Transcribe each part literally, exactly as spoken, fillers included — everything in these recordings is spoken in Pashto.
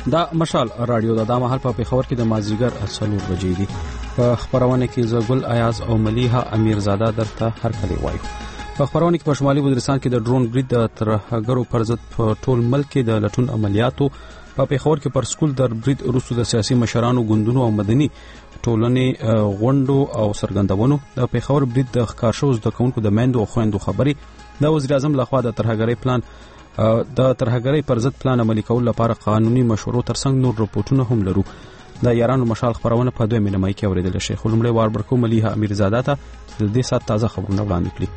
دا مشال رادیو د مهال په پیښور کې د مازیګر څلور بجې دي. په خبرونه کې زګل ایاز او ملیحه امیرزاده درته هر کله وایو. په خبرونه کې په شمالي وزیرستان کې د ډرون برید د ترهګرو پر ضد په ټول ملک کې د لټون عملیاتو په پیښور کې پر سکول د برید وروسته د سیاسي مشرانو ګوندونو او مدني ټولنې غونډو او سرګندونو د پیښور برید د ښکارشو د کونکو د مندو او خويندو خبري د وزیر اعظم لخوا د ترهګرۍ پلان د ترهګرۍ پر ضد پلان عملي کول لپاره قانوني مشورو ترڅنګ نور رپورټونه هم لرو. د یارانو مشال خبرونه په دوه مینه مای کې اوریدل شي. خو لمړی وار برکو ملیحه امیرزاده ته د دې سات تازه خبرونه وړاندې کړي.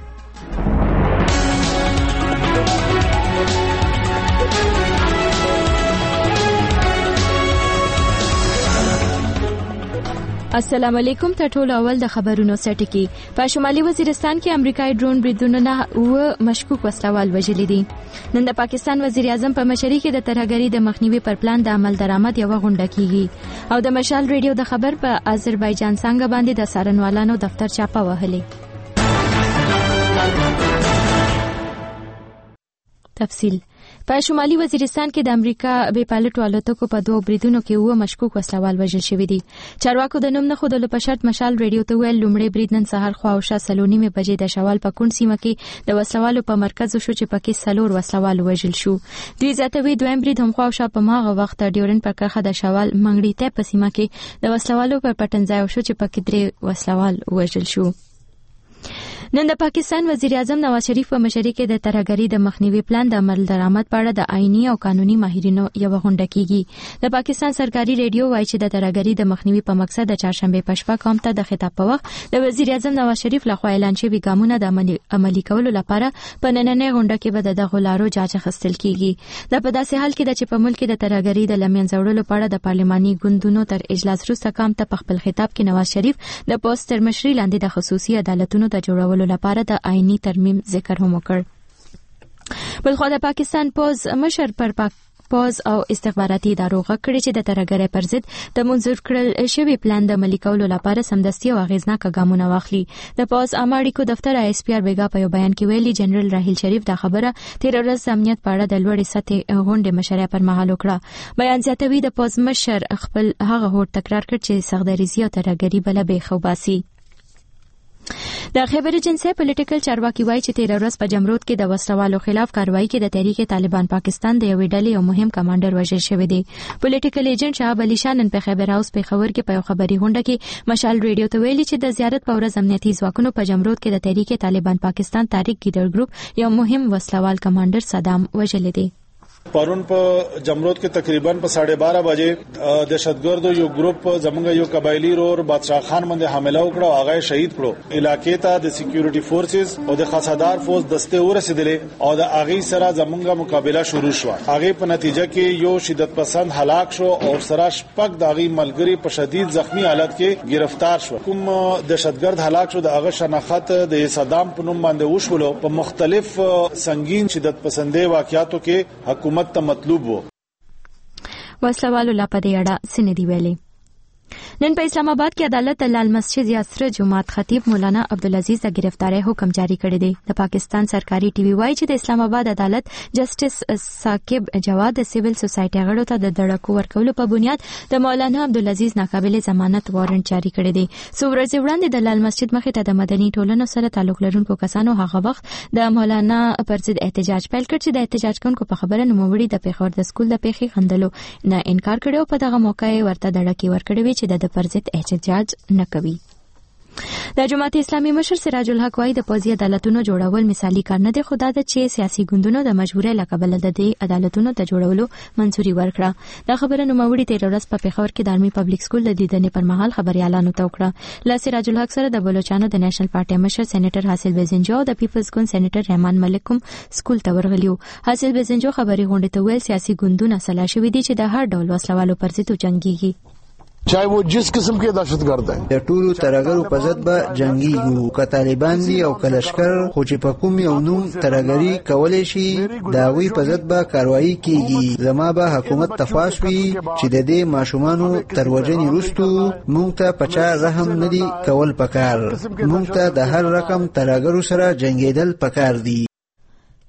السلام علیکم. ته ټول اول د خبرونو سټکی. په شمالي وزیرستان کې امریکایي ډرون بریدونه نه او مشکوک وسلوال وژلي دي. نن د پاکستان وزیر اعظم په مشرۍ کې د ترهګرۍ د مخنیوي پر پلان د عمل درآمد یو غونډه کیږي او د مشال ریډیو د خبر په آذربایجان څنګه باندې د سارنوالانو دفتر چاپه وهلې. تفصیل په شمالي وزیرستان کې د امریکا بې پایلټو الوتکو په دوه بریدونو کې وو مشکوک وسلوال وژل شوی دي. چارواکو د نوم نه خودلو په شرط مشال ریډیو ته ویل لومړی برید نن سهار خوا او شا سلونی مې بجې د شوال په کون سیمه کې د وسلوالو په مرکز شو چې پکې سلور وسلوال وژل شو. دوی زیاتوي دویم برید هم خوا او شا په ماغه وخت ډیورن پر کرخه د شوال منګړی ته په سیمه کې د وسلوالو پر پټنځای شو چې پکې درې وسلوال وژل شو. نن د پاکستان وزیر اعظم نواز شریف په مشرۍ کې د ترهګرۍ د مخنیوي پلان د عمل درآمد په اړه د آئینی او قانوني ماهرینو یو غونډه کیږي. د پاکستان سرکاري ریډیو وایي چې د ترهګرۍ د مخنیوي په مقصد د چهارشنبه په شپه قوم ته د خطاب په وخت د وزیر اعظم نواز شریف لخوا اعلان شوی ګامونه د عملي کولو لپاره په نننۍ غونډه کې به د غولارو جاج اخیستل کیږي. دا په داسې حال کې د چې په ملک کې د ترهګرۍ د لمنځه وړلو په اړه د پارلماني ګوندونو تر اجلاس وروسته قوم ته په خپل خطاب کې نواز شریف د پوسټ تر مشرۍ لاندې د خصوصي عدالتونو د جوړولو لپاره د آئینی ترمیم ذکر هم وکړ. بلخو د پاکستان پوز مشر پر پاک پوز او استخباراتي ادارو غږ کړی چې د ترهګرۍ پر ضد د منظور کړل شوی پلان د عملي کولو لپاره سمدستي او اغیزناک ګامونه واخلي. د پوز اماړیکو دفتر آی اس پی آر بیګا په یو بیان کې ویلي جنرال راحیل شریف دا خبره تیر ورځ امنیت په اړه د لوړې سطحې غونډې مشرۍ پر مهال وکړه. بیان زیاتوي د پوز مشر خپل هغه هوډ تکرار کړ چې سغدریزي او ترهګرۍ بل به خوباسي. د خیبر جنسي پولیټیکل چارواکي وایي چې تیر ورځ په جمرود کې د وسلوالو خلاف کاروایی کې د تحریک طالبان پاکستان د یوې ډلې یو مهم کمانډر وژل شوی دی. پولیټیکل ایجنټ شهاب علي شاه نن په خیبر هاوس په خبر کې په یو خبري غونډه کې مشال ریډیو ته ویلي چې د زیارت په ورځ امنیتي ځواکونو په جمرود کې د تحریک طالبان پاکستان تاریخ ګیدر ګروپ یو مهم وسلوال کمانډر صدام وژل دی. پرون په جمرود کې تقریبا په ساڑھے بارہ بجې دهشتګردو یو ګروپ زمونږ یو قبایلی رور بادشاہ خان باندې حمله وکړه او هغه شهید کړو. علاقې ته د سکیورټي فورسز او د خاصدار فورس دسته ورسېدلې او د هغه سره زمونږه مقابله شروع شو. هغه په نتیجه کې یو شدت پسند هلاک شو او سره شپږ د هغه ملګری په شدید زخمی حالت کې گرفتار شو. کوم دهشتګرد هلاک شو د هغه شناخت د صدام په نوم باندې وشولو. په مختلف سنگین شدت پسندي واقعاتو کې حکومت ته مطلوب وو. وسلوالو لا په دې اړه سندې ویلي. نن په اسلام آباد کې عدالت د لال مسجد یاسر جماعت خطیب مولانا عبدالعزیز د گرفتاری حکم جاری کړی دی. د پاکستان سرکاري ټي وي وایي چې د اسلام آباد عدالت جسټس ثاقب جواد د سیویل سوسایټي غړو ته د دړکو ورکولو په بنیاد د مولانا عبدالعزیز ناقابل ضمانت وارنټ جاری کړی دی. څو ورځې وړاندې د لال مسجد مخې ته د مدني ټولنو سره تعلق لرونکو کسانو هغه وخت د مولانا پر ضد احتجاج پیل کړ چې د احتجاج کوونکو په خبره نوموړي د پیښور د سکول د پیښې خندلو نه انکار کړی او په دغه موقع ورته دړکې ورکړې وي چې د پر ضد احتجاج نه کوي. د جماعت اسلامي مشر سراج الحق وايي د پوځي عدالتونو جوړول مثالي کار نه دی، خو دا د چې سیاسي ګوندونو د مجبورۍ له کبله د دې عدالتونو ته جوړولو منځوري ورکړه. دا خبره نوموړي تیر ورځ په پیښور کې د آرمي پبلک سکول د لیدنې پر مهال خبريالانو ته وکړه. له سراج الحق سره د بلوچستان د نېشنل پارټي مشر سېنیټر حاصل بزنجو او د پیپلز ګوند سېنیټر رحمان ملک هم سکول ته ورغلیو. حاصل بزنجو خبري غونډه ته ویل سیاسي ګوندونه سلا شوي دي چې د هر ډول وسلوالو پر ضد جنگيږي، چاہے وہ جس قسم کے دہشت گرد ہیں. د ټولو ترهګرو په ضد به جنگيږو، که طالبان دي او کلشکر، خو چې په کوم یو نوم ترهګري کولای شي دا وی په ضد به کاروایی کیږي. زما به حکومت تفاش وي چې د دې ماشومانو تر وجنې وروستو مونږ ته پچا رحم نه دی کول پکار. مونږ ته د هر رقم ترهګرو سره جنگیدل پکار دي.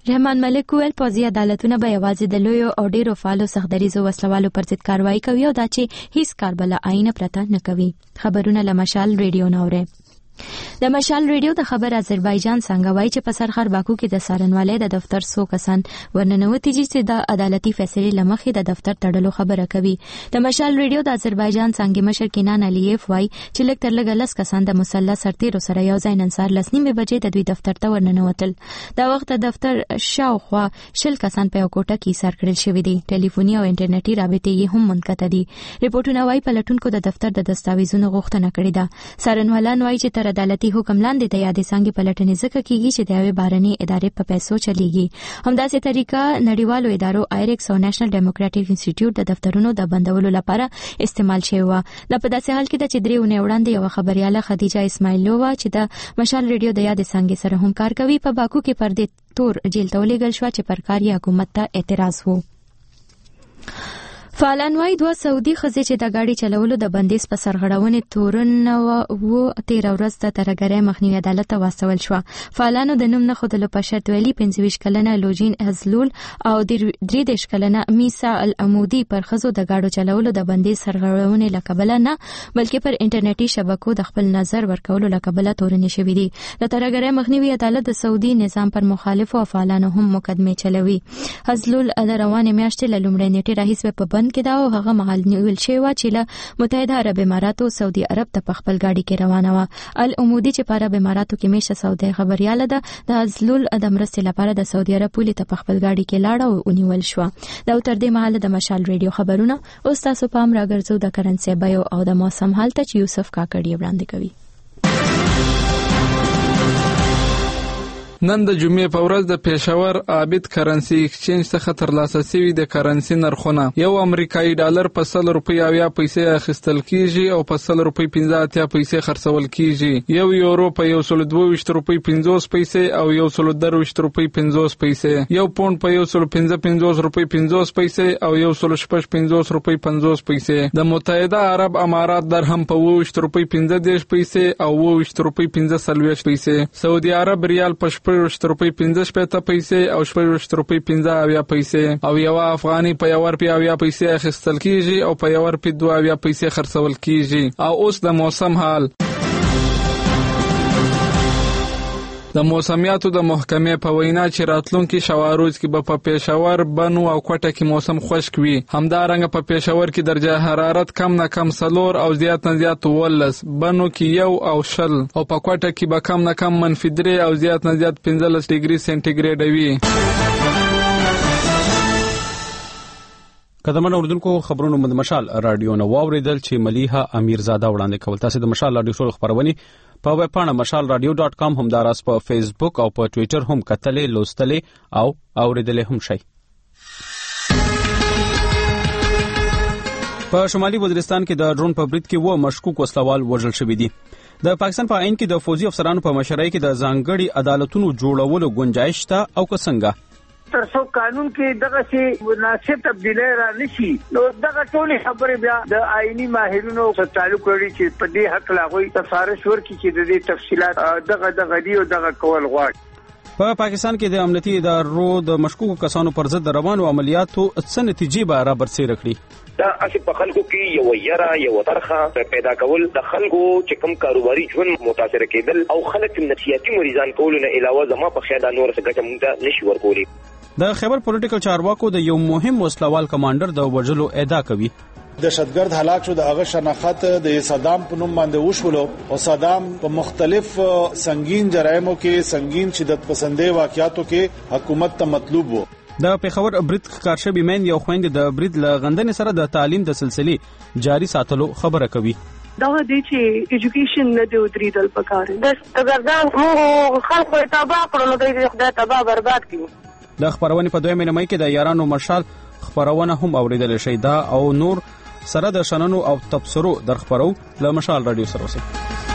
رحمان ملک ویل پوځي عدالتونه به یوازې د لویو او ډیرو فعالو سختدریزو وسلوالو پر ضد کاروایی کوي او دا چې هیڅ کاربله آئینه پرته نه کوي. خبرونه له مشال ریډیو نوره. د مشال ریډیو د خبر آذربایجان څنګه وایي چې په سرخر باکو کې د سارنوالۍ د دفتر څو کسان ورننوتي چې د عدالتي فیصلې لمخې د دفتر تړلو خبره کوي. د مشال ریډیو د آذربایجان څنګه مشر کینان الیف وایي چې لږ تر لږه لس کسان د مسلح سرتیرو سره یو ځای نن سهار لس نیمې بجې د دوی دفتر ته ورننوتل. دا وخت د دفتر شاوخوا شل کسان په یو کوټه کې ایسار کړل شوي دي. ټلیفوني او انټرنیټي رابطې یې هم منقطع دي. ریپورتونه وایي پلټونکو د دفتر د دستاویزونو غوښتنه کړې ده. سارنوالان وایي چې تر عدالتي حکم لاندې د یادې څنګه پلټنې ځکه کیږي چې د یوې بهرنۍ ادارې په پیسو چلیږي. همداسې طریقه نړیوالو ادارو آیریکس او نېشنل ډیموکراټیک انسټیټیوټ د دفترونو د بندولو لپاره استعمال شوی و. دا په داسې حال کې د چې درې ونې وړاندې یو خبرياله خدیجه اسماعیلووا چې د مشال ریډیو د یادې څنګه سره هم کار کوي په باکو کې پر دې تور جیل ته ولېږل شو چې پر کار یې حکومت ته اعتراض وو. فعالان وايي دوه سعودي ښځې چې د گاډي چلولو د بندیز په سرغړونې تورن وو تیر ورځ د ترګری مخنیوي عدالت ته واستول شو. فعالانو د نوم نه خودلو په شرط ویلي پنځه ویشت کلنه لوجین ازلول او درې دېرش کلنه میسا العمودي پر ښځو د گاډو چلولو د بندیز سرغړونې لکبله نه بلکې پر انټرنیټي شبکو د خپل نظر ورکولو لکبله تورن شوې دي. د ترګری مخنیوي عدالت د سعودي نظام پر مخالفو فعالانو هم مقدمه چلوي. ازلول د روانې میاشتې له لومړۍ نیټې راهیسې په بند کې دا او هغه مهال نیول شوی و چې له متحده عرب اماراتو سعودي عرب ته په خپل گاډي کې روانه و. العمودي چې په عرب اماراتو کې میشه سعودي خبرياله ده د ازلول د مرستې لپاره د سعودي عرب پولې ته په خپل گاډي کې لاړه او ونیول شو. دا تر دې مهاله د مشال ریډیو خبرونه اوس تاسو پام راګرځو د کرنسي بیو او د موسم حالت چې یوسف کاکړی وړاندې کوي. نن د جمعې په ورځ د پېښور عابد کرنسي ایکسچینج څخه ترلاسه شوي د کرنسي نرخونه یو امریکایي ډالر په سل روپۍ اویا پیسې اخیستل کیږي او په سل روپۍ پنځه اتیا پیسې خرڅول کیږي. یو یورو په یو سل دوه ویشت روپۍ پنځوس پیسې او یو سل درویشت روپۍ پنځوس پیسې. یو پونډ په یو سل پنځه پنځوس روپۍ پنځوس پیسې او یو سل شپږ پنځوس روپۍ پنځوس پیسې. د متحده عرب امارات درهم په اوه ویشت روپۍ پنځه دېرش پیسې او اوه ویشت روپۍ پنځه څلوېښت پیسې. سعودي عرب ریال په شپږ ویشت روپۍ پنځه شپېته پیسې او شپږ ویشت روپۍ پنځه اویا پیسې او یو افغاني په یو روپۍ اویا پیسې اخیستل کیږي او په یو روپۍ دوه اویا پیسې خرڅول کیږي. او اوس د موسم حال. د موسمیاتو د محکمې په وینا چې راتلونکي شواروز کې به په پېښور، بنو او کوټه کې موسم خشک وي. همدارنګه په پېښور کې درجه حرارت کم نه کم څلور او زیات نه زیات اوولس، بنو کې یو او شل او په کوټه کې به کم نه کم منفي درې او زیات نه زیات پنځلس ډیګري سنټیګریډ وي. قدمن اردوونکو خبرونو مند مشال رادیو نو واوریدل چې ملیحه امیرزاده وړاندې کول. تاسو د مشال رادیو ټول خبرونه په ویب پاڼه مشال رادیو ډاٹ کام هم داراس په فیسبوک او په ټوئیټر هم کتلې لوستلې او اوریدلې هم شي. په شمالي وزیرستان کې د ډرون په برید کې و مشکوک وسلوال وژل شوی دي. د پاکستان په عین کې د فوجي افسرانو په مشرۍ کې د ځانګړي عدالتونو جوړولو گنجائش ته او څنګه تر څو قانون کې دغه شی مناسب تبدیلی را نشي نو دغه ټول خبرې بیا د آئینی ماهرینو سره تعلق لري چې په دې حق لاغوي سفارش ورکړي چې د دې تفصيلات دغه دغه دی او دغه کول غواړي. په پاکستان کې د امنیتي ادارو د مشکوکو کسانو پر ضد روانو عملیاتو څه نتیجې به را برسېره کړي؟ دا اسی په خلکو کې یو یره یو طرحه پیدا کول د خلکو چې کوم کاروباري ژوند متاثر کېدل او خلک نفسیاتي مریضان کول نه علاوه زما په خیال نور څه ګټه مونږ نشي ورکولي. د خیبر پولیټیکل چارواکو د یو مهم وسلوال کمانډر د وژلو ادعا کوي. دهشتګرد هلاک شو. د هغه شناخت د صدام په نوم باندې وشولو او صدام په مختلف سنگین جرایمو کې سنگین شدت پسندې واقعاتو کې حکومت ته مطلوب وو. د پیښور برید کارشبي مین یو خويند د برید لغندنې سره د تعلیم د سلسله جاری ساتلو خبره کوي. دا د چې ایجوکیشن نه دی ودریدل پکاره د ستګردان موږ خلکو تباہ کړو نو د خدای تباہ برباد کړو. د خبرونه په دویمه نیمه کې د یارانو مارشال خبرونه هم اوریدل شي. دا او نور سره د شننو او تبصرو در خبرو له مشال رادیو سره وسی.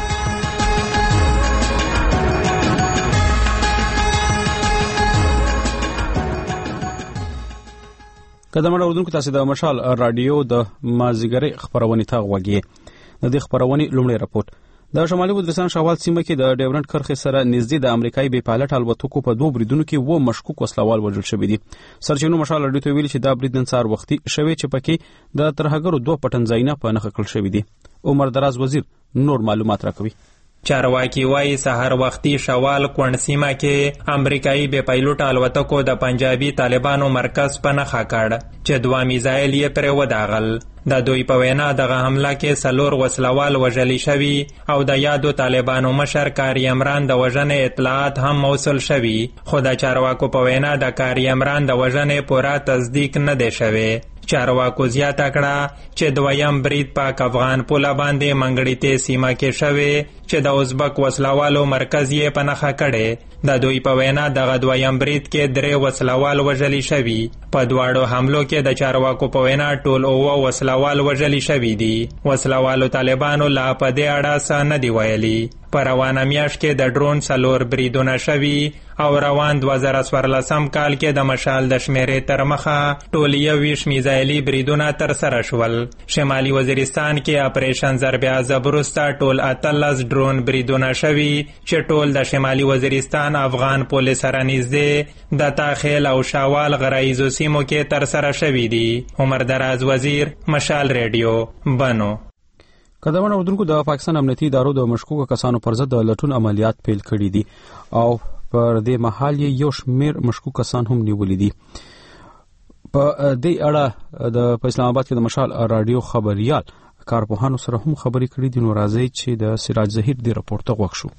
قدمه اردوونکو تاسو د مشال رادیو د مازیګری خبرونه ته وګورئ. د دې خبرونه لومړی راپورټ. د شمالي وزیرستان شاوال سیمه کې د ډیورنډ کرښې سره نږدې د امریکایي بې پایلټ الوتکو په دوه بریدونو کې و مشکوک وسلوال وژل شوي دي. سرچینو مشال راډیو ته ویلي چې دا برید نن سهار وختي شوی چې پکې د ترهګرو دوه پټنځایونه په نښه کړل شوي دي. عمر دراز وزیر نور معلومات راکوي. چارواکي وايي سحر وختي شوال کونډ سیمه کې امریکایي بې پایلوټ الوتکو د پنجابي طالبانو مرکز په نښه کړ چې دوه میزایل یې پرې وداغل. د دوی په وینا دغه حمله کې څلور وسلوال وژل شوي او د یادو طالبانو مشر کاری عمران د وژنې اطلاعات هم موصول شوي، خو د چارواکو په وینا د کاری عمران د وژنې پوره تصدیق نه دی شوی. چارواکو زیاته کړه چې دویم برید په افغان پوله باندې منګړیتې سیمه کې شوی چې د ازبک وسلوالو مرکز یې په نښه کړی. د دوی په وینا دغه دویم برید کې درې وسلوال وژلی شوي. په دواړو حملو کې د چارواکو په وینا ټول اووه وسلوال وژلی شوي دي. وسلوالو طالبانو لا په دې اړه څه نه دي ویلي. په روانه میاشت کې د ډرون څلور بریدونه شوي او روان دوه زره څوارلسم کال کې د مشال د شمیرې تر مخه ټول یوویشت میزایلي بریدونه ترسره شول. شمالي وزیرستان کې اپریشن ضرب عذاب وروسته ټول اتلس ډرون بریدونه شوي چې ټول د شمالي وزیرستان افغان پولیس سره نږدې د تاخیل او شاوال غرایزو سیمو کې ترسره شوي دي. عمر دراز وزیر مشال ریډیو بنو. قدمونه اردوونکو د پاکستان امنیتي ادارو د مشکوکو کسانو پر ضد د لټون عملیات پیل کړي دي او پر دې مهال یې یو شمېر مشکوک کسان هم نیولي دي. په دې اړه د اسلام آباد کې د مشال رادیو خبريال کارپوهانو سره هم خبرې کړې دي. نو راځي چې د سراج ظهیر دی راپورټ ته غوښ شو.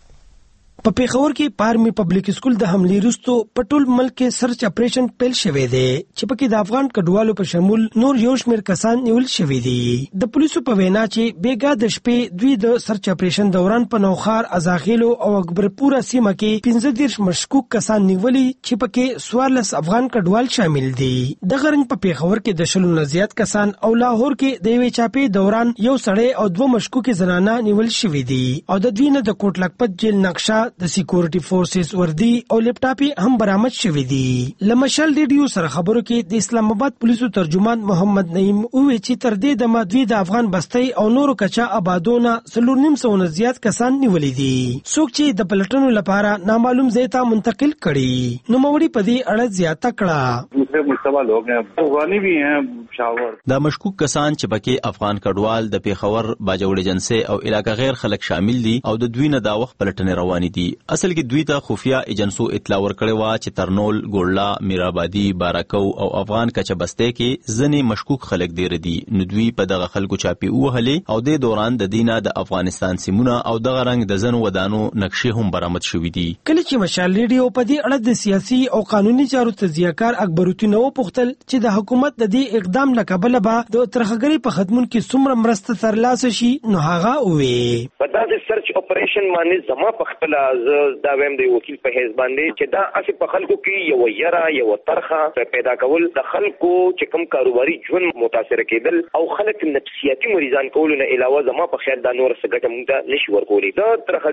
په پیښور کې پارمي پبلک سکول د حملې وروسته په ټول ملک کې سرچ اپریشن پیل شوی دی چې پکې د افغان کډوالو په شمول نور یو شمېر کسان نیول شوي دي. د پولیسو په وینا چې بیګا د شپې دوی د سرچ اپریشن دوران په نوخار ازاخیلو او اکبرپورا سیمه کې پنځه دېرش مشکوک کسان نیولي چې پکې څوارلس افغان کډوال شامل دي. دغه رنګ په پیښور کې د شلو نه زیات کسان او لاهور کې د یوې چاپې دوران یو سړی او دوه مشکوکې زنانه نیول شوي دي او د دوی نه د کوټ لکپت جیل نقشه د سکیورټي فورسز وردی او لپټاپ هم برآمد شوی دی. لمشل ریډیو سره خبرو کې د اسلام آباد پولیسو ترجمان محمد نعیم وویل چې تر دې د مادوی د افغان بستۍ او نورو کچا آبادونه څلور نیم سوه نه زیات کسان نیولي دي څوک چې د پلټنو لپاره نامعلوم ځای ته منتقل کړي. نو موري په دې اړه زیاته کړه. دوسرے مشتبہ لوگ ہیں افغانی بھی ہیں شاور. دا مشکوک کسان چې پکې افغان کډوال د پیښور باجوړ ایجنسی او علاقه غیر خلک شامل دي او د دوی نه دا وخت پلټنې روانې دي. اصل کې دوی ته خفیه ایجنسو اطلاع ورکړې و چې ترنول، ګورلا، میرآبادي، بارکو او افغان کچه بسته کې ځنې مشکوک خلک ډیر دي. نو دوی په دغه خلکو چاپی وهلې او د دوران د دینه د افغانستان سیمونه او دغه رنګ د زنو ودانو نقشې هم برآمد شوې دي. کله چې مشال ریډیو په دې اړه د سیاسي او قانوني چارو تجزیه‌کار اکبرالدین نو پوښتل چې د حکومت د دې اقدام لکبل به د ترخګری په خدمت کې څومره مرسته ترلاسه شي، نو هغه وې په داسې سرچ اپریشن باندې زما په خپل دا ویم د وکیل په حساب باندې چې دا اسی په خلکو کې یو یرا یو طرخه پیدا کول، د خلکو چې کوم کاروباري ژوند متاثر کېدل او خلک نفسیاتي مریضان کول نه علاوه زما په خیال دا نور څه ګټه مونږ نشي ورکولې. دا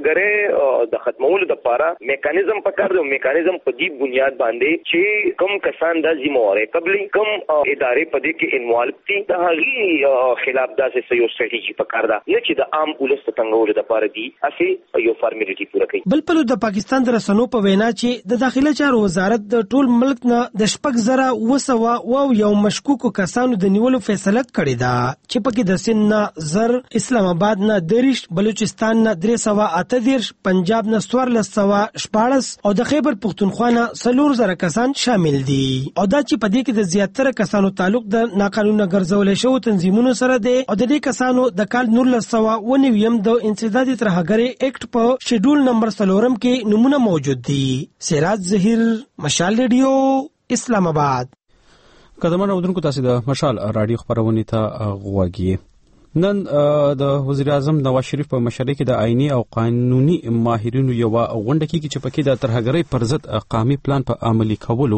ترخګری د ختمولو لپاره میکانیزم پکار دی. میکانیزم په دې بنیاد باندې چې کوم کسان د ذمہواری قبلي کوم ادارې په دې کې انوالو دي د هغې خلاف داسې یو استراتیژي پکار ده نه چې د عام ولس ته څنګه لپاره دي اسی یو فارمیلیټي پوره کوي. بل په د پاکستان د رسنیو په وینا چې د داخله چارو وزارت د ټول ملک نه د شپږ زره اوه سوه او یو مشکوکو کسانو د نیولو فیصله کړې ده چې پکې د سند نه زر، اسلام آباد نه دېرش، بلوچستان نه درې سوه اته دېرش، پنجاب نه څوارلس سوه شپاړس او د خیبر پښتونخوا نه څلور زره کسان شامل دي. او دا چې په دې کې د زیاتره کسانو تعلق د ناقانونه ګرځولې شوو تنظیمونو سره دی او د دې کسانو د کال نولس سوه اوه نویم د انسدادي ترهګرۍ ایکټ په شیډول نمبر څلورم کې نمونه موجود دي. سراج ظهیر، مشال ریډیو، اسلام آباد. قدمونه اردوونکو تاسو د مشال رادیو خبرونه ته غوږی. نن د وزیر اعظم نواز شریف په مشرۍ کې د آئینی او قانوني ماهرینو یو غونډه کې چې پکې د ترهګرۍ پر ضد قومي پلان په عملي کولو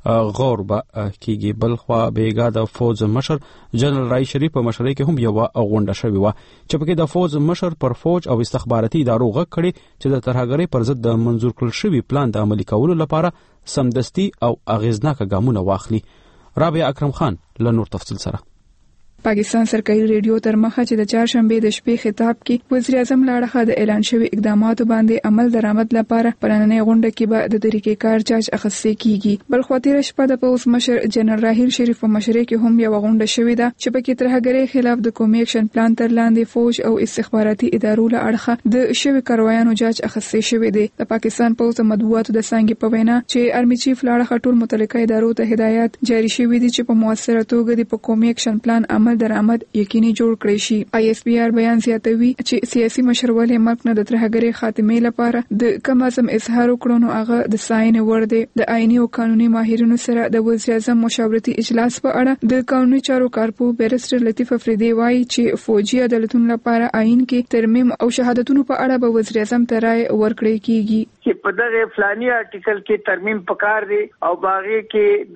غور به کېږي. بل خو بیګا د فوج مشر جنرال رای شریف په مشرۍ کې هم یو غونډه شوې و چې پکې د فوج مشر پر فوج او استخباراتي ادارو غږ کړي چې د ترهګرۍ پر ضد د منظور کړل شوی پلان د عملي کولو لپاره سمدستي او اغیزناک ګامونه واخلي. رابعه اکرم خان له نور تفصیل سره. پاکستان سرکاري ریډیو تر مخه چې د چهارشنبه د شپې خطاب کې وزیر اعظم لاړه د اعلان شوی اقداماتو باندې عمل درآمد لپاره پراننۍ غونډه کې به د طریقې کار چارج اخیستل کیږي. بل خو تیر شپه د پوز مشر جنرال راهیل شریف په مشرۍ کې هم یو غونډه شوې ده چې پکې ترهګرۍ خلاف د قومي اکشن پلان تر لاندې فوج او استخباراتي ادارو له اړخه د شوی کاروایانو جاج اخیستل شوی دی. د پاکستان پوز د مطبوعاتو د څنګه په وینا چې ارمي چیف لاړه ټول متعلقه ادارو ته هدایت جاری شوی دي چې په موثره توګه د قومي اکشن پلان عمل درآمد یقیني جوړ کړي شي. آی ایس پی آر بیان زیاتوي چې سیاسي مشرولې ملک نه د ترهګرۍ خاتمه لپاره د کم از کم اظهار وکړو نو هغه د ساين ور دي. د آئینی او قانوني ماهرینو سره د وزیر اعظم مشاورتي اجلاس په اړه د قانوني چارو کارپو بیرسټر لطیف افریدی وایي چې فوجي عدالتونو لپاره آئین کې ترمیم او شهادتونو په اړه به وزیر اعظم ته رائے ورکړي کیږي چې په دغه فلاني آرټیکل کې ترمیم پکار دی او باغې کې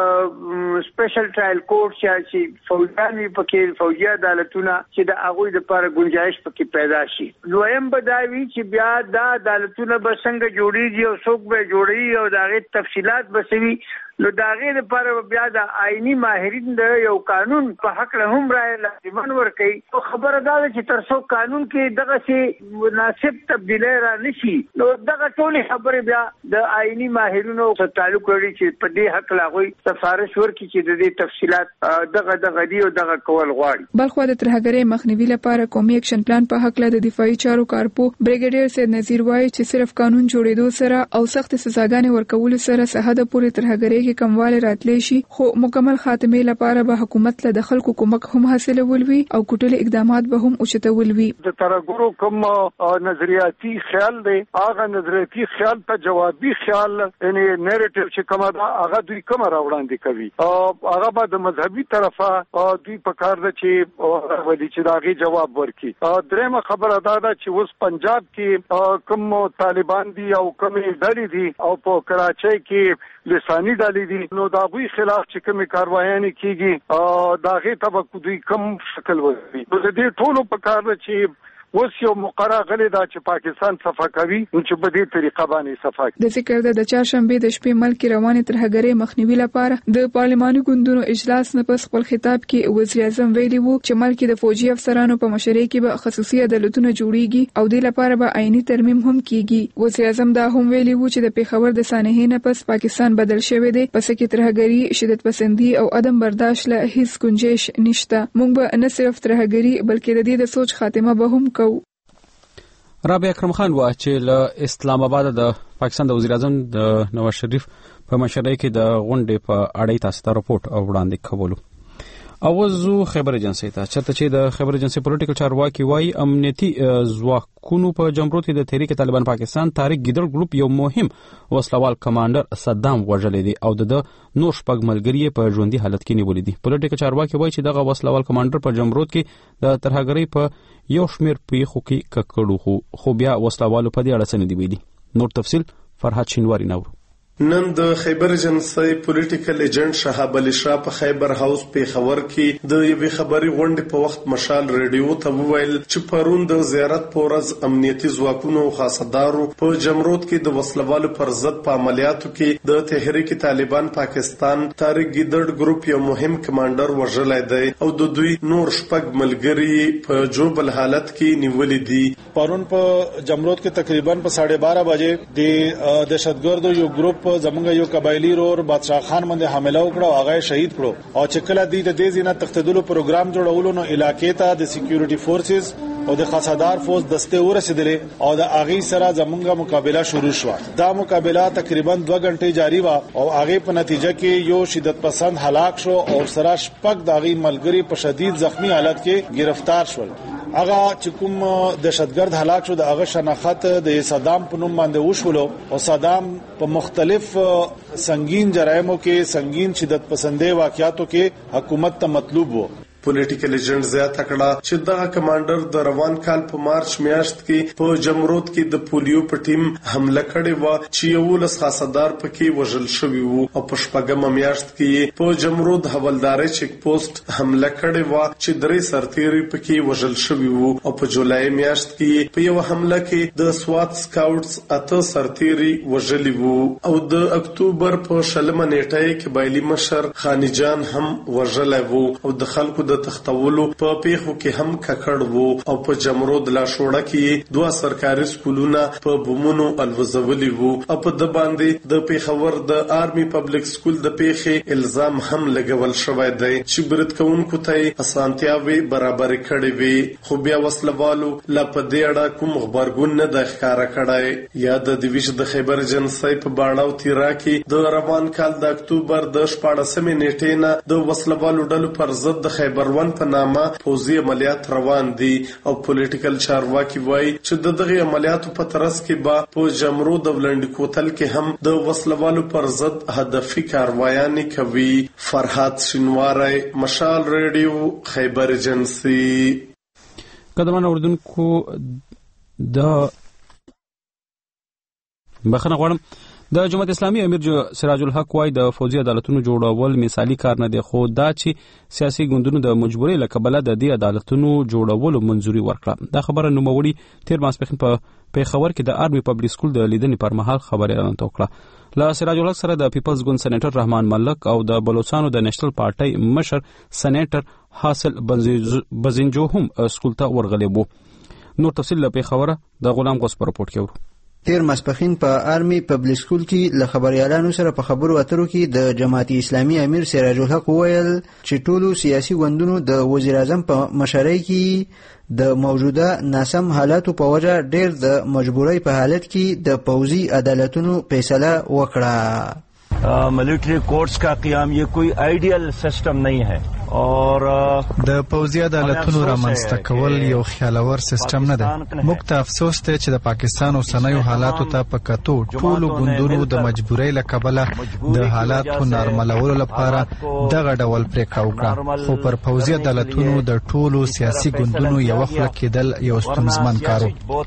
د سپیشل ټرایل کورټ چې فوجي پکې فوجي عدالتونه چې د هغه لپاره گنجائش پکې پیدا شي. دویم بداوی چې بیا د عدالتونه به څنګه جوړیږي او څوک به جوړي او دغه تفصيلات بسوي نو داغه لپاره بیا د آئینی ماهرین د یو قانون په حق له هم راي لازمان ورکي. او خبره ده چې تر څو قانون کې دغه سي مناسب تبدیلی را نشي نو دغه ټول خبره بیا د آئینی ماهرینو سره تعلق لري چې په دې حق لاغوي سفارش ورکي چې د دې تفصيلات دغه دغه دی او دغه کول غواړي. بلخو د ترهګرۍ مخنیوي لپاره قومي اکشن پلان په حق له د دفاعي چارو کارپو بریګیډیر سید نذیر وایي چې صرف قانون جوړېدو سره او سخت سزاګانې ورکول سره سهاده پورې ترهګرۍ کې کمواله راتلی شي خو مکمل خاتمه لپاره به حکومت له د خلکو کومک هم حاصلول وي او کوټل اقدامات به هم اوچتول وي. د ترګورو کوم نظریاتي خیال دی هغه نظریاتي خیال ته جوابي خیال یعنی نریټیو چې کومه دا هغه دوی کوم راوړاندې کوي او هغه به د مذهبي طرفه دوی په کار ده چې ولې چې داغي جواب ورکړي. درېمه خبره دا ده چې اوس پنجاب کې کوم طالبان دي او کوم ډلې دي او په کراچۍ کې لسانی ډلې دي نو دا غوي خلاف چې کوم کاروایانه کیږي دا غي تبکو دوی کم شکل وځي. نو دې ټولو په کار ده چې اوس یو مقرره غلې دا چې پاکستان صفه کوي چې په دې طریقه باندې صفه کوي. د ذکر د چهارشنبه د شپې ملک رواني ترهګرۍ مخنیوي لپاره د پارلماني ګوندونو اجلاس نه پس خپل خطاب کې وزیر اعظم ویلي وو چې ملک د فوجي افسرانو په مشرۍ کې به خصوصي عدالتونه جوړیږي او د لپاره به آئینی ترمیم هم کیږي. وزیر اعظم دا هم ویلي وو چې د پیښور د سانحې نه پس پاکستان بدل شوی دی پس کې ترهګرۍ شدت پسندي او عدم برداشت له هیڅ گنجائش نشته. موږ به نه صرف ترهګرۍ بلکې د دې د سوچ خاتمه به هم کوو. رابعه اکرم خان وا چې له اسلام آباد د پاکستان د وزیر اعظم د نواز شریف په مشرۍ کې د غونډې په اړه تاسو ته راپورټ او وړاندې کوو. اوازو خبر ایجنسی ته چرته چې د خبر ایجنسی پولیټیکل چارواکي وایي امنیتي ځواکونو په جمهوریت د تحریک طالبان پاکستان طارق ګیدړ ګروپ یو مهم وسلوال کمانډر صدام وژلې دي او د نور شپږ ملګری په ژوندۍ حالت کې نیولې دي. پولیټیکل چارواکي وایي چې دغه وسلوال کمانډر په جمهوریت کې د ترهګرۍ په یو شمیر پیښو کې ککړو خو بیا وسلوالو په دې اړه څه نه دی ویلي. نور تفصیل فرحت شینواری نور. نن د خیبر ایجنسی پولیټیکل ایجنټ شهاب علي شاه په خیبر هاوس پیښور کې د یوې خبري غونډې په وخت مشال ریډیو ته وویل چې پرون د زیارت پورز امنیتي ځواکونو خاصدارو په جمهوریت کې د وسلوالو پر ضد په عملیاتو کې د تحریک طالبان پاکستان طارق ګیدړ ګروپ یو مهم کمانډر وژلای دی او د دوی نور شپږ ملګری په جوبل حالت کې نیولې دي. پرون په جمهوریت کې تقریبا په ساڑھے بارہ بجې د دهشتګردو یو ګروپ زمونږ یو قبایلی رور بادشاہ خان باندې حمله وکړه او هغه شهید کړو او چې کله د دې زینه تختیدلو پروګرام جوړولو نو علاقې ته د سکیورټي فورسز او د خاصدار فوج دسته ورسېدلې او د اغي سره زمونږه مقابله شروع شو. دا مقابله تقریبا دوه غنټې جاری و او هغه په نتیجه کې یو شدت پسند هلاک شو او سره شپږ داغي ملګری په شدید زخمی حالت کې گرفتار شول. هغه چې کوم دهشتګرد هلاک شو د هغه شناخت د صدام په نوم باندې وشولو او صدام په مختلف سنگین جرایمو کې سنگین شدت پسندي واقعاتو کې حکومت ته مطلوب وو. پولیټیکل ایجنټ زیاته کړه چې دغه کمانډر د روان کال په مارچ میاشت کې په جمهوریت کې د پولیو په ټیم حمله کړې و چې یو لس خاصدار پکې وژل شوی وو او په شپږم میاشت کې په جمهوریت حوالداري چیک پوسټ حمله کړې و چې درې سرتیري پکې وژل شوی وو او په جولای میاشت کې په یو حمله کې د سوات سکاوټس اته سرتیري وژلي وو او د اکتوبر په شلمه نیټه کې بایلی مشر خانی جان هم وژلای وو او د خلکو د د تختولو په پیښو کې هم ککړ وو او په جمرود لا شوړه کې دوه سرکاري سکولونه په بومونو الوزولي وو او په د باندې د پیښور د آرمي پبلک سکول د پیښې الزام هم لګول شوی دی چې برت کوونکو ته اسانتیاوي برابر کړي وي خو بیا وسلوالو لا په دې اړه کوم خبرګون نه د ښکارا کړای یا د دیویش د خیبر جنسي په باڼو تیرا کې د روان کال د اکتوبر د شپاړسمې نیټې نه د وسلوالو ډلو پر ضد د خیبر ون په نامه پوځي عملیات روان دي او پولیټیکل چارواکي وایي چې د دغه عملیاتو په ترڅ کې به په جمرو د ولندې کوتل کې هم د وسلوالو پر ضد هدفي کاروایانې کوي. فرحات شینواری، مشال ریډیو، خیبر جنسي. قدرمن اوردونکو د بخنه غواړم د جمهوریت اسلامي امیر سراج الحق وايي د فوزي عدالتونو جوړول مثالی کار نه دی خو دا چې سیاسي ګوندونو د مجبورۍ لکبله د دې عدالتونو جوړولو منځوري ورکړه. دا خبره نوموړي تیر ماسپخین په پیښور کې د آرمي پبلک سکول د لیدنې پر مهال خبري اعلان وکړه. له سراج الحق سره د پیپلز ګوند سېنیټر رحمان ملک او د بلوچستان د نېشنل پارټي مشر سېنیټر حاصل بزنجو هم سکول ته ورغلي وو. نور تفصیل له پیښور د غلام غوث په رپورټ کې ورو. تیر ماسپخین په آرمي پبلک سکول کې له خبريالانو سره په خبرو اترو کې د جماعت اسلامي امیر سراج الحق وویل چې ټولو سیاسي ګوندونو د وزیر اعظم په مشرۍ کې د موجوده ناسم حالاتو په وجه ډېر د مجبورۍ په حالت کې د پوځي عدالتونو فیصله وکړه. ملٹری کورٹس کا قیام یہ کوئی آئیڈیل سسٹم نہیں ہے اور د پوځي عدالتونو رامنځته کول یو خیالور سیستم نه ده. موږ ته افسوس دی چې د پاکستان اوسنیو حالاتو ته په کتو ټولو ګوندونو د مجبورۍ له کبله د حالاتو نارملولو لپاره دغه ډول پریکړه وکړه خو پر پوځي عدالتونو د ټولو سیاسي ګوندونو یو خوله کېدل یو ستونزمن کار و.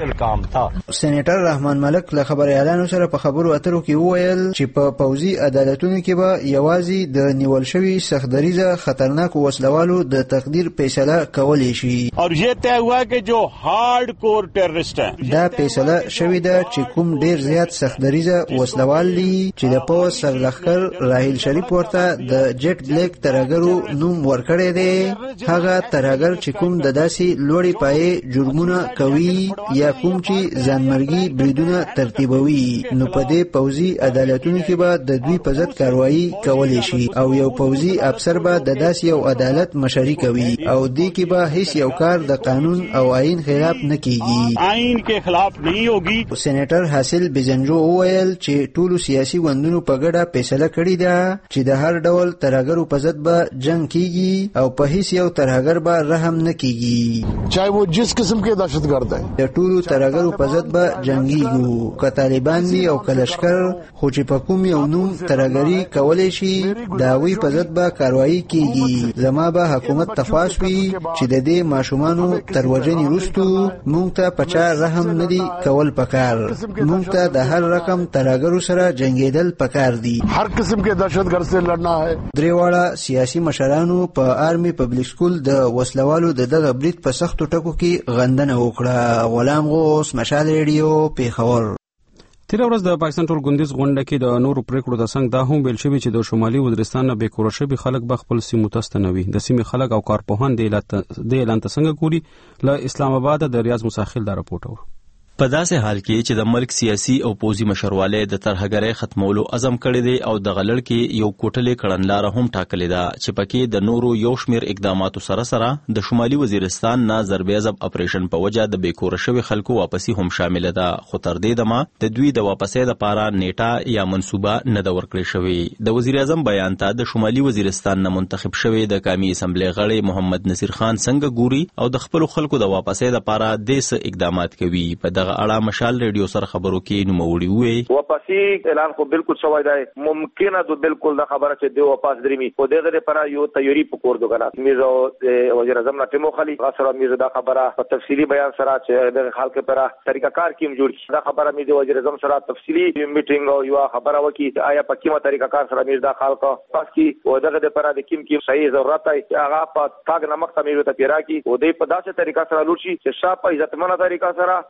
سېنیټر رحمان ملک له خبريالانو سره په خبرو اترو کې وویل چې په پوځي عدالتونو کې به یوازې د نیول شوي سختدریزه خطرناک وسلوالو د تقدیر فیصله کولی شي. اور یہ طے ہوا کہ جو ہارڈ کور ٹیررسٹ ہیں دا فیصله شوی ده چې کوم ډیر زیات سختدریزه وسلوال دي چې د پوځ سرلښکر راهیل شریف ورته د جټ بلیک ترهګرو نوم ورکړی دی. هغه ترهګر چې کوم د داسې لوړې پایې جرمونه کوي یا کوم چې ځانمرګي بریدونه ترتیبوي نو په دې پوځي عدالتونو کې به د دوی په ضد کاروایی کولی شي او یو پوځي افسر به د داسې یو عدالت مشري کوي او دې کې به هیڅ یو کار د قانون او آئین خلاف نه کیږي. آئین کې خلاف نه ہوگی. سېنیټر حاصل بزنجو وویل چې ټولو سیاسي ګوندونو په ګډه فیصله کړې ده چې د هر ډول ترهګرو په ضد به جنگ کیږي او په هیڅ یو ترهګر به رحم نه کیږي چاہے وہ جس قسم کے دہشت گرد ہیں. د ټولو ترهګرو په ضد به جنگيږو که طالبان دي او که لشکر خو چې په کوم یو نوم ترهګري کولی شي دا وی په ضد به کاروایی کیږي. زما به حکومت تخواس وي چې د دې ماشومانو تر وژنې وروستو مونږ ته په چا رحم نه دي کول پکار. مونږ ته د هر رقم ترهګرو سره جنگیدل پکار دي. هر قسم کے دہشت گرد سے لڑنا ہے. درې واړه سیاسي مشرانو په آرمي پبلک سکول د وسلوالو د دغه برید په سختو ټکو کې غندنه وکړه. غلام غوث، مشال ریډیو، پیښور. تیر ورځ د پاکستان ټول ګوندیز غونډه کې د نورو پریکړو د څنګه دا هم ویل شوی چې د شمالي وزیرستان نه بیکوره شوي خلک به خپل سیمو ته ستنوي. د سیمې خلک او کارپوهان د اعلان ته څنګه ګوري. له اسلام آباد د ریاض مساخیل دا رپورټ ور. په داسې حال کې چې د ملک سیاسي او پوځي مشرواله د ترهګرۍ ختمولو عزم کړی دی او د غلړ کې یو کوټلې کړنلار هم ټاکلې ده چې پکې د نورو یو شمیر اقداماتو سره سره د شمالي وزیرستان نه ضربېزب اپریشن په وجه د بیکوره شوي خلکو واپسی هم شامل ده. خو تر دې دمه د دوی د واپسې لپاره نیټه یا منصوبه نه ده ورکړې شوې. د وزیر اعظم بیان ته د شمالي وزیرستان نه منتخب شوی د قومي اسمبلی غړی محمد نصیر خان څنګه ګوري او د خپل خلکو د واپسې لپاره د څه اقدامات کوي. په اړه مشال ریډیو سره خبرو کې نوموړي وې واپسی اعلان خو بالکل شوی دی. ممکنه ده بالکل دا خبره چې دی واپس درمي خو دغه لپاره یو تیاری پکور دوګنا میزو وزیر اعظم نه ټیمو خلی غسر میزو دا خبره په تفصیلی بیان سره چې د خلک لپاره طریقہ کار کیم جوړ دا خبره میزو وزیر اعظم سره تفصیلی میټینګ او یو خبره وکي چې آیا په کومه طریقہ کار سره میز دا خلک پاس کی او دغه لپاره د کیم کیم صحیح ضرورت دی چې هغه په تاګ نمک ته میزو ته پیرا کی او د په داسې طریقہ سره لوشي چې شاپ په عزتمنه طریقہ سره خپل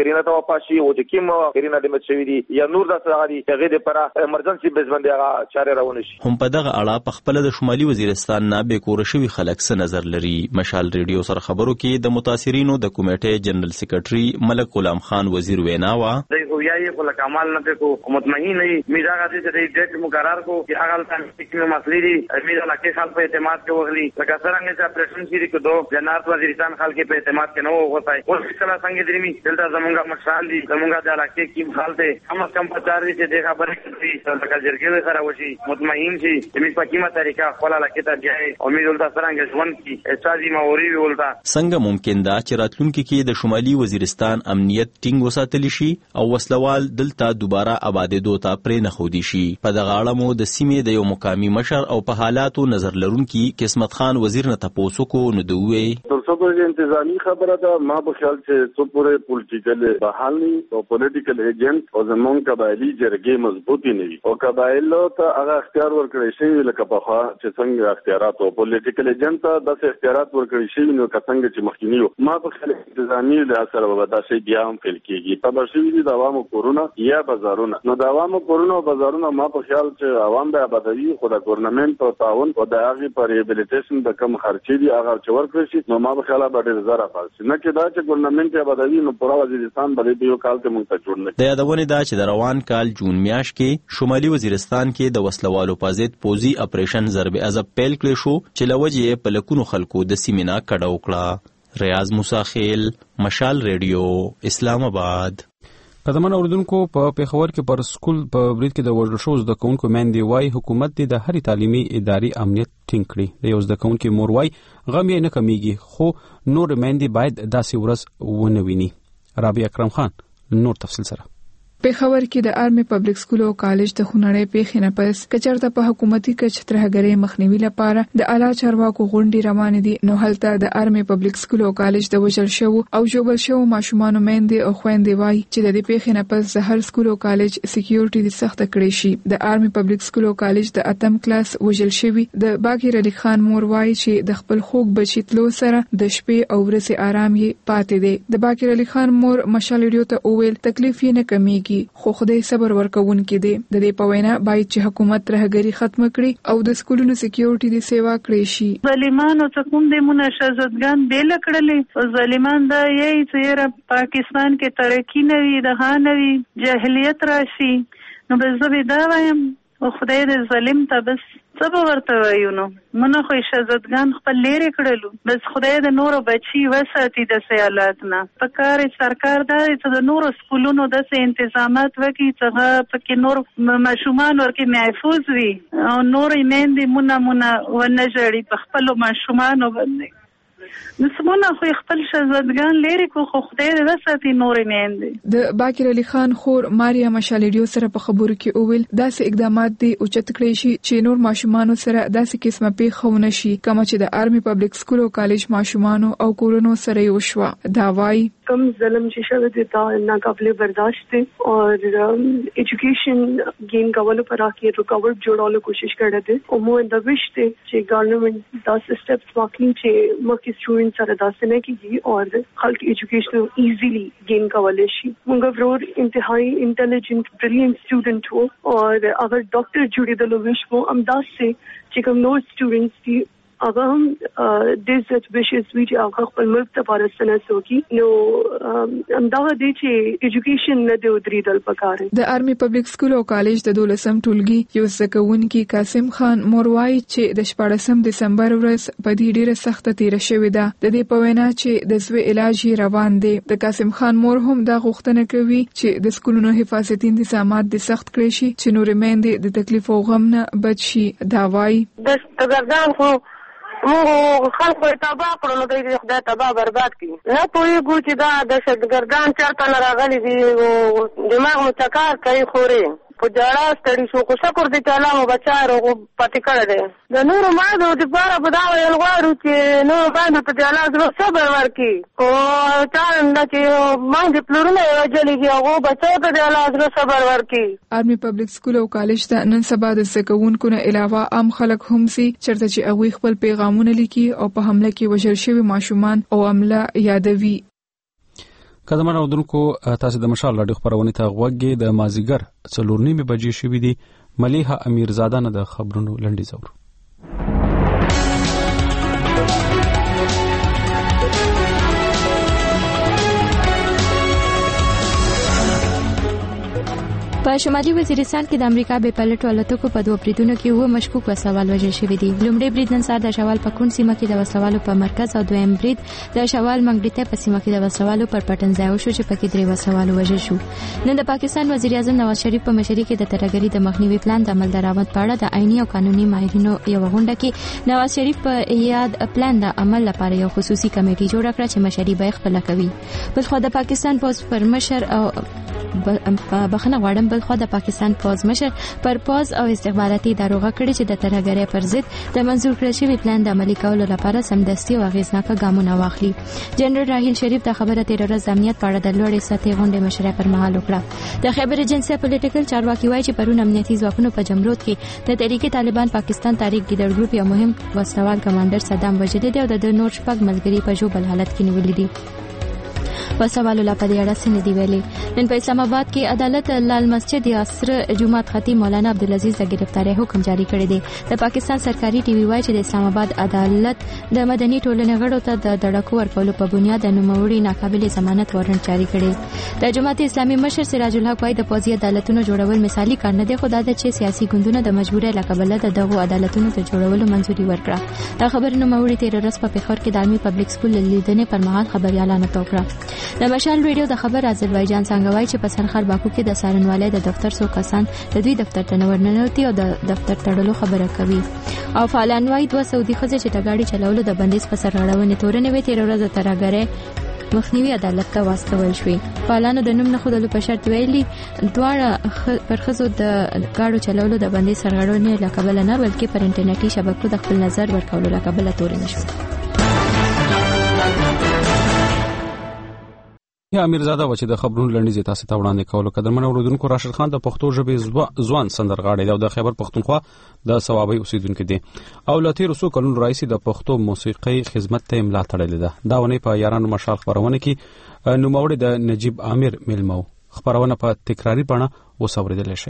ماهرینه ته واپسی او چې کوم ماهرینه د متشوي دي یا نور د سغادي هغه د پر ایمرجنسي بیس باندې هغه چاره روانه شي. هم په دغه اړه په خپل د شمالي وزیرستان نه به کور شوی خلک څه نظر لري. مشال ریډیو سره خبرو کې د متاثرینو د کمیټې جنرال سیکریټري ملک غلام خان وزیر وینا وا د هویاي خو کمال نه کو مطمئن نه میزاغه چې د ډیټ مقرر کو چې هغه تل کې مسلې دي میرا لکه خلک په اعتماد کې وغلی لکه څنګه چې اپریشن شری کو دو جنات وزیرستان خلک په اعتماد کې نه وغوتای او کله څنګه درمي دلته زمونږه مشال دي زمونږه د علاقې کې حال ته هم کم پچار دي چې د خبرې کوي لکه جرګې سره وشي مطمئن شي چې په کومه طریقه خپل علاقې ته ځي امید ولته څنګه ژوند کی احساسي موري ولته څنګه ممکن دا چې راتلونکي کې د شمالي وزیرستان امنیت ټینګ وساتل شي او وسلوال دلته دوباره آبادېدو ته پرې نه خودي شي. په دغه اړه مو د سیمې د یو مقامي مشر او په حالاتو نظر لرونکي قسمت خان وزیر نه تاسو کو نو دوی تر څو پورې انتظامی خبره ده ما په خیال چې څو پورې پولیټیکل بحالي او پولیټیکل ایجنټ او زمونږ قبایلی جرګې مضبوطی نه وي او قبایلو ته هغه اختیار ورکړی شي لکه په خوا چې څنګه اختیارات او پولیټیکل ایجنټ ته د اختیارات ورکړی شي نو څنګه چې مخکینیو ما په خیال انتظامی له اثر وبدا شي بیا هم فعال کیږي په برشي دي د عوامو کورونه یا بازارونه نو د عوامو کورونه او بازارونه ما په خیال چې عوام به آبادوي خو د ګورنمنت او تعاون او د هغه پر ریبلیټیشن د کم خرچې دي هغه چې ورکړي شي نو ما په خیال به ډیر زړه پاتې نه کې دا چې ګورنمنت آبادوي نو پورا وزیرستان باندې یو کال ته مونږ ته جوړ نه د یادونه دا چې د روان کال جون میاشت کې شمالي وزیرستان کې د وسلوالو په ضد پوزي اپریشن ضرب عذاب پیل کړی شو چې لوجه په لکونو خلکو د سیمینا کډه وکړه. ریاض موسی خیل مشال ریډیو اسلام آباد. قدمن اوردونکو په پیښور کې پر سکول په برید کې د وژل شو زده کوونکو مېندې وای حکومت د هرې تعلیمي ادارې امنیت ټینګ کړي. د یو زده کوونکو مور وای غم یې نه کمیږي خو نور مېندې باید داسې ورځ ونه ویني. رابعه اکرم خان نور تفصیل سره. پیښور کې د آرمي پبلک سکول او کالج د خونړې پیښې نه پس کچرته په حکومتي کچ ترهګرۍ مخنیوي لپاره د اعلی چارواکو غونډې روان دي نو هلته د آرمي پبلک سکول او کالج د وژل شو او جوړل شو ماشومان مېندې او خويندې وای چې د دې پیښې نه پس د هر سکول او کالج سکیورټي د سخت کړې شي. د آرمي پبلک سکول او کالج د اتم کلاس وژل شوی د باقر علي خان مور وای چې د خپل خوګ بچی تلو سره د شپې او ورځې آرام یې پاتې دی. د باقر علي خان مور مشال ریډیو ته اویل تکلیف یې نه کمیږي خو خدای صبر ورکون کې دی. د دې په وینا باید چې حکومت ترهګری ختم کړي او د سکولونو سکیورټي د سیوا کړی شي. ظالمانو څخه کوم د مناشزتګان بیل کړلې ظالمان دا یې چې پاکستان کې ترقی نه وي د هانوي جاهلیت راشي نو به زه دا وایم او خدای دې ظالم ته بس څه ورته وایو نو مونږ خو شزادګان خپل لري کړلو بس خدای د نورو بچي وساتي د سیالات نه په کار سرکار دا چې د نورو سکولونو د انتظامات وکړي چې پکې نور ماشومان ورکه محفوظ وي او نور یې مې مونږ مونږ ونجړي په خپل ماشومان باندې نسمونه خو خپل شزادګان لري کو خو خدای دې وساتي نور مېندې. د باقر علي خان خور ماریا مشالډیو سره په خبرو کې اویل داسې اقدامات دي او چت کړی شي چې نور ماشومان سره داسې قسمه پیښونه شي کوم چې د آرمي پبلک سکول او کالج ماشومان او کورونو سره یو شو. دا وای کم ظلم چې شوه د تا ناقابل برداشت دي او ایجوکیشن گین کولو پر اخی رکاوټ جوړولو کوشش کړه دي او مو د وشته چې ګورنمنت دا سټپس واکلی چې مکه स्टूडेंट سره داسې نه کیږي او خلک ایجوکیشن ایزیلی گین کولای شي. موږ ورور انتهایی انټيليجنت بریلیانت سټوډنټ وو او اگر ډاکټر جوړېدل وشو امداز سه چې کوم نور سټوډنټس دي هغه هم د دې ویشز وی چې هغه خپل ملک ته پارستنه سوکي نو امداغه دي چې ایجوکیشن نه دی ودریدل پکاره. د آرمي پبلک سکول او کالج د دولسم ټولګي یو زکونکي قاسم خان موروای چې د شپږم دسمبر ورځ په دې ډیره سخته تیر شوې ده د دې په وینا چې د زوی علاج روان دی. د قاسم خان مور هم دا غوښتنه کوي چې د سکولونو حفاظتي تنظیمات د سخت کړی شي چې نور مېندې د تکلیف او غم نه بچ شي. دا وای د ستګردان خو موږ خلکو تباہ کړو نو دوی خدای تباہ برباد کړي نه پوهېږو چې دا دهشتګردان چېرته نه راغلي دي او دماغ مو چکار کوي خورې په جړه ستړي شو خو شکر دی چې الله مو بچا روغ پاتې کړی دی. د نورو مادو دپاره په دا ویل غواړو چې نورو باندې په دې الله زړه صبر ورکړي او چا نه چې باندې پلورونه یې وژلي دي هغو بچو ته د الله زړه صبر ورکړي. آرمي پبلک سکول او کالج ته نن سبا د زده کوونکو نه علاوه عام خلک هم سي چېرته چې هغوی خپل پیغامونه لیکي او په حمله کې وژل شوي ماشومان او عمله یادوي. کدمن اودونکو تاسو د مشال راډیو خبرونه ته غوږی د مازیګر څلور نیمه بجې شوې دي. ملیحه امیرزاده نه د خبرونو لنډی زور. په شمالي وزیرستان کې د امریکا بې پلټو الوتکو په دوه بریدونو کې وو مشکوک وسوال وژل شوی دي. لومړی برید نن سهار د شوال په کون سیمه کې د وسوالو په مرکز او دویم برید د شوال منګډیته په سیمه کې د وسوالو پر پټنځای وشو چې پکې درې وسوالو وژل شو. نن د پاکستان وزیر اعظم نواز شریف په مشرۍ کې د ترهګرۍ د مخنیوي پلان د عمل درآمد په اړه د آئینی او قانوني ماهرینو یو غونډه کې نواز شریف په یاد پلان د عمل لپاره یو خصوصي کمیټه جوړه کړه چې مشرۍ به خپل کوي. بلخو د پاکستان پوز پر مشر او بخنه غواړم بلخو د پاکستان پوز مشر پر پوز او استخباراتي ادارو غکړي چې د ترهګرۍ پر ضد د منظور کړل شوی پلان د عملي کولو لپاره سمدستي او اغیزناک ګامونه واخلي. جنرال راحیل شریف د خبره تیر ورځ د امنیت په اړه د لوړې سطحې غونډې مشرۍ پر مهال وکړه. د خیبر ایجنسی پولیټیکل چارواکي وایي چې پرون امنیتي ځواکونو په جمرود کې د تحریک طالبان پاکستان تحریک ګیدړ ګروپ یو مهم وسوال کمانډر صدام وجدي دی او د نور شپږ ملګري په جوبل حالت کې نیولې دي. وسوالو لا په دې اړه څه نه دی ویلي. نن په اسلام آباد کې عدالت لال مسجد یاسر جمعات خطیب مولانا عبدالعزیز د گرفتاری حکم جاری کړی دی. د پاکستان سرکاري ټي وي وایي چې د اسلام آباد عدالت د مدني ټولنې غړو ته د دړکو ورکولو په بنیاد د نوموړي ناقابل ضمانت وارنټ جاری کړی. د جماعت اسلامي مشر سراج الحق وایي د پوځي عدالتونو جوړول مثالي کار نه دی، خو دا د چې سیاسي ګوندونو د مجبورۍ لکبله د دغو عدالتونو ته جوړولو منځوري ورکړه. دا خبر نوموړي تیر ورځ په پیښور کې د عامي پبلک سکول لیدنې پر مهال خبريالانو ته وکړه. د مشال ریډیو د خبر آذربایجان څنګه وایي چې په سرخر باکو کې د سارنوالۍ د دفتر څو کسان د دوی دفتر ته نورننوتي او د دفتر تړلو خبره کوي. او فعالان وایي دوه سعودي ښځې چې د گاډي چلولو د بندیز په سر غړونې تورنې وې تیر ورځ د ترهګرۍ مخنیوي عدالت ته واستول شوې. فعالانو د نوم نه ښودلو په شرط ویلي دواړه پر ښځو د گاډو چلولو د بندیز سرغړونې له کبله نه بلکې پر انټرنیټي شبکو د خپل نظر ورکولو له کبله تورنې شوې. یا امیرزاده و چې د خبرونو لنډیز تاسو ته وړاندې کولو قدرمن اوریدونکو راشد خان د پښتو ژبې ځوان سندرغاړی دی او د خیبر پښتونخوا د ثوابي اوسیدونکو دی او لاتیر سو کلون رئیس د پښتو موسیقي خدمت ته املا تړلې ده. دا ونی په یارانو مشال خبرونه کې نوموړی د نجیب عامر ملمو خبرونه په تکراری بڼه وسوریدل شي.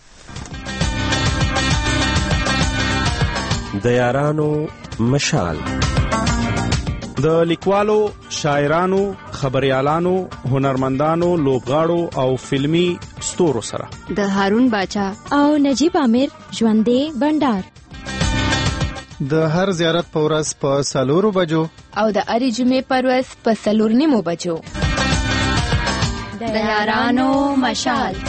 د یارانو مشال د لیکوالو، شاعرانو، خبريالانو، هنرمندانو، لوبغاړو او فلمی ستورو سره د هارون باچا او نجیب عامر ژوندې بندر د هر زیارت په ورځ په سالورو بجو او د اړې جمعې پر ورځ په سلور نیمو بجو د یارانو مشال.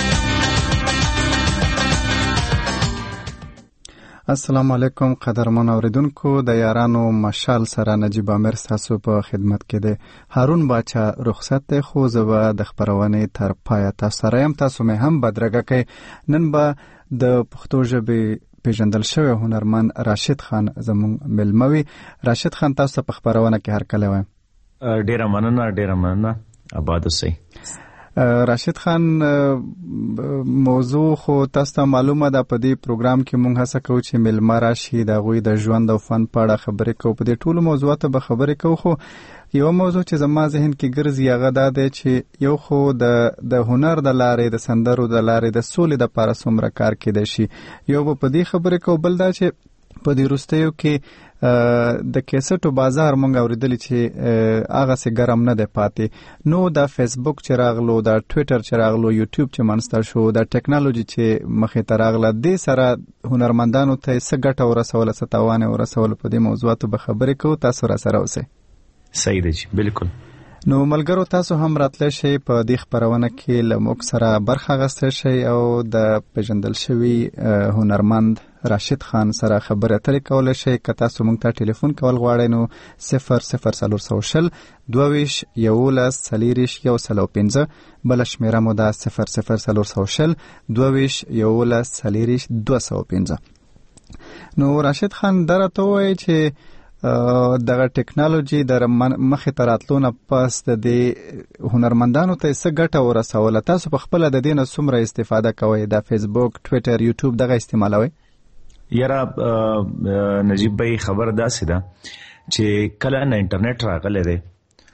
السلام علیکم قدرمن اوریدونکو، د یارانو مشال سره نجیب عامر تاسو په خدمت کې دی. هارون باچا رخصت دی خو زه د خبرونې تر پایه تاسو سره یم. تاسو مې هم بدرګه کوي. نن به د پښتو ژبې پیژندل شوی هنرمند راشد خان زموږ ملموي. راشد خان تاسو په خبرونه کې هر کله وایم. ډیره مننه ډیره مننه آباد اوسئ. راشد خان موضوع خو تاسو ته معلومه ده، په دې پروګرام کې مونږ هڅه کوو چې ملما راشي د هغوی د ژوند او فن په اړه خبرې کوو. په دې ټولو موضوعاتو به خبرې کوو، خو یو موضوع چې زما ذهن کې ګرځي هغه دا دی چې یو خو د د هنر د لارې د سندرو د لارې د سولې دپاره څومره کار کیدی شي. یو به په دې خبرې کوو، بل دا چې په دې وروستیو کې د کیسټو بازار مونږ اوریدلی چې هغه سي ګرم نه دی پاتې. نو د فیسبوک چې راغلو، د ټویټر چې راغلو، یوټیوب چې منځته شو، د ټیکنالوژي چې مخې ته راغله، دې سره هنرمندانو ته څه ګټه ورسوله، څه تاوان یې ورسوله، په دې موضوعاتو به خبرې کوو. تاسو را سره اوسئ. صحیح دی، بالکل. نو ملګرو تاسو هم راتلی شئ په دې خبرونه کې له موږ سره برخه اخیستی شئ او د پیژندل شوي هنرمند راشد خان سره خبرې اترې کولی شئ. که تاسو موږ ته ټلیفون کول غواړئ نو صفر صفر څلور سوه شل دوه ویشت یولس څلېرویشت یو سل او پنځه، بله شمېره مو ده صفر صفر څلور سوه شل دوه ویشت یولس څلېرویشت دوه سوه پنځه. نو راشد خان دا راته ووایي چې دغه ټیکنالوژي د مخې ته راتلو نه پس د دې هنرمندانو ته څه ګټه ورسوله. تاسو په خپله د دې نه څومره استفاده کوئ؟ د فیسبوک، ټویټر، یوټیوب دغه استعمالوئ؟ یاره نجیب بھائی خبر داسې ده چې کله نه انټرنیټ راغلی دی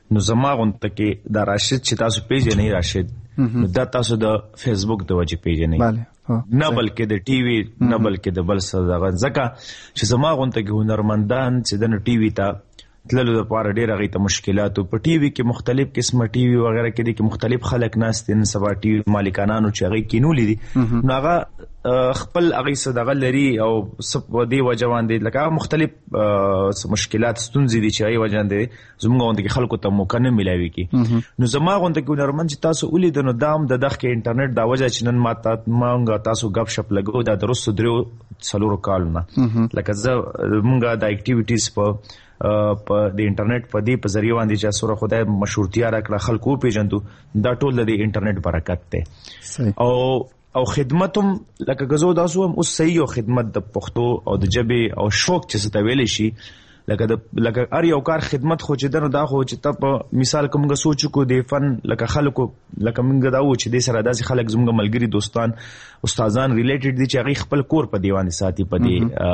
نو زما غونته کې دا راشد چې تاسو پیژنئ راشد نو دا تاسو د فیسبوک د وجې پیژنئ نه بلکې د ټي وي نه بلکې د بل څه دغه ځکه چې زما غونته کې هنرمندان چې د ټي وي ته تللو لپاره ډېر هغې ته مشکلات په ټي وي کې مختلف قسمه ټي وي وغیره کې دي کې مختلف خلک ناست دي نن سبا ټي وي مالکانانو چې هغې کینولي دي نو هغه خپل هغې څه دغه لري او څه په دې وجه باندې لکه هغه مختلف مشکلات ستونزې دي چې هغې وجه باندې زموږ غونډه کې خلکو ته موقع نه میلاویږي نو زما غونډه کې هنرمند چې تاسو ولیدو نو دا هم د دغه کې انټرنیټ دا وجه چې نن ماته مونږ تاسو غپ شپ لګو دا د وروستو درېو څلورو کالو نه لکه زه مونږ د اکټیویټیز په په د انټرنیټ په دې په ذریعہ باندې چې سره خدای مشهورتیا راکړه خلکو پیژندو دا ټول د انټرنیټ برکت دی او او خدمت هم لکه غزو داسو هم اوس صحیح او خدمت د پښتو او د جبې او شوق چې څه ته ویل شي لکه د لکه هر یو کار خدمت خو چې درنو دا خو چې ته په مثال کومګه سوچ کو د فن لکه خلکو لکه موږ دا و چې د سره داسې خلک زموږ ملګری دوستان استادان ریلیټډ دي چې هغه خپل کور په دیوان ساتي په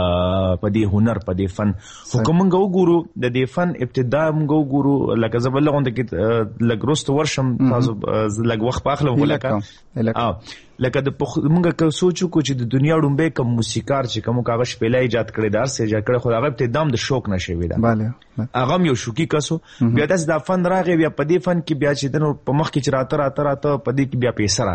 دې په دې هنر په دې فن حکومت وګورو د دې فن ابتدا موږ وګورو لکه زبل غونډه کې لګروست ورشم تاسو لګ وخت پاخلم ولکه لکه د موږ که سوچو کو چې د دنیا ډومبه کوم موسیقار چې کوم کاغذ پیلای ایجاد کړی دار سه ایجاد کړی خو هغه ابتدام د شوق نشوي دا bale هغه یو شوقي کسو بیا داس د فن راغی بیا په دې فن کې بیا چې دنو په مخ کې چراته راته راته په دې کې بیا پیسې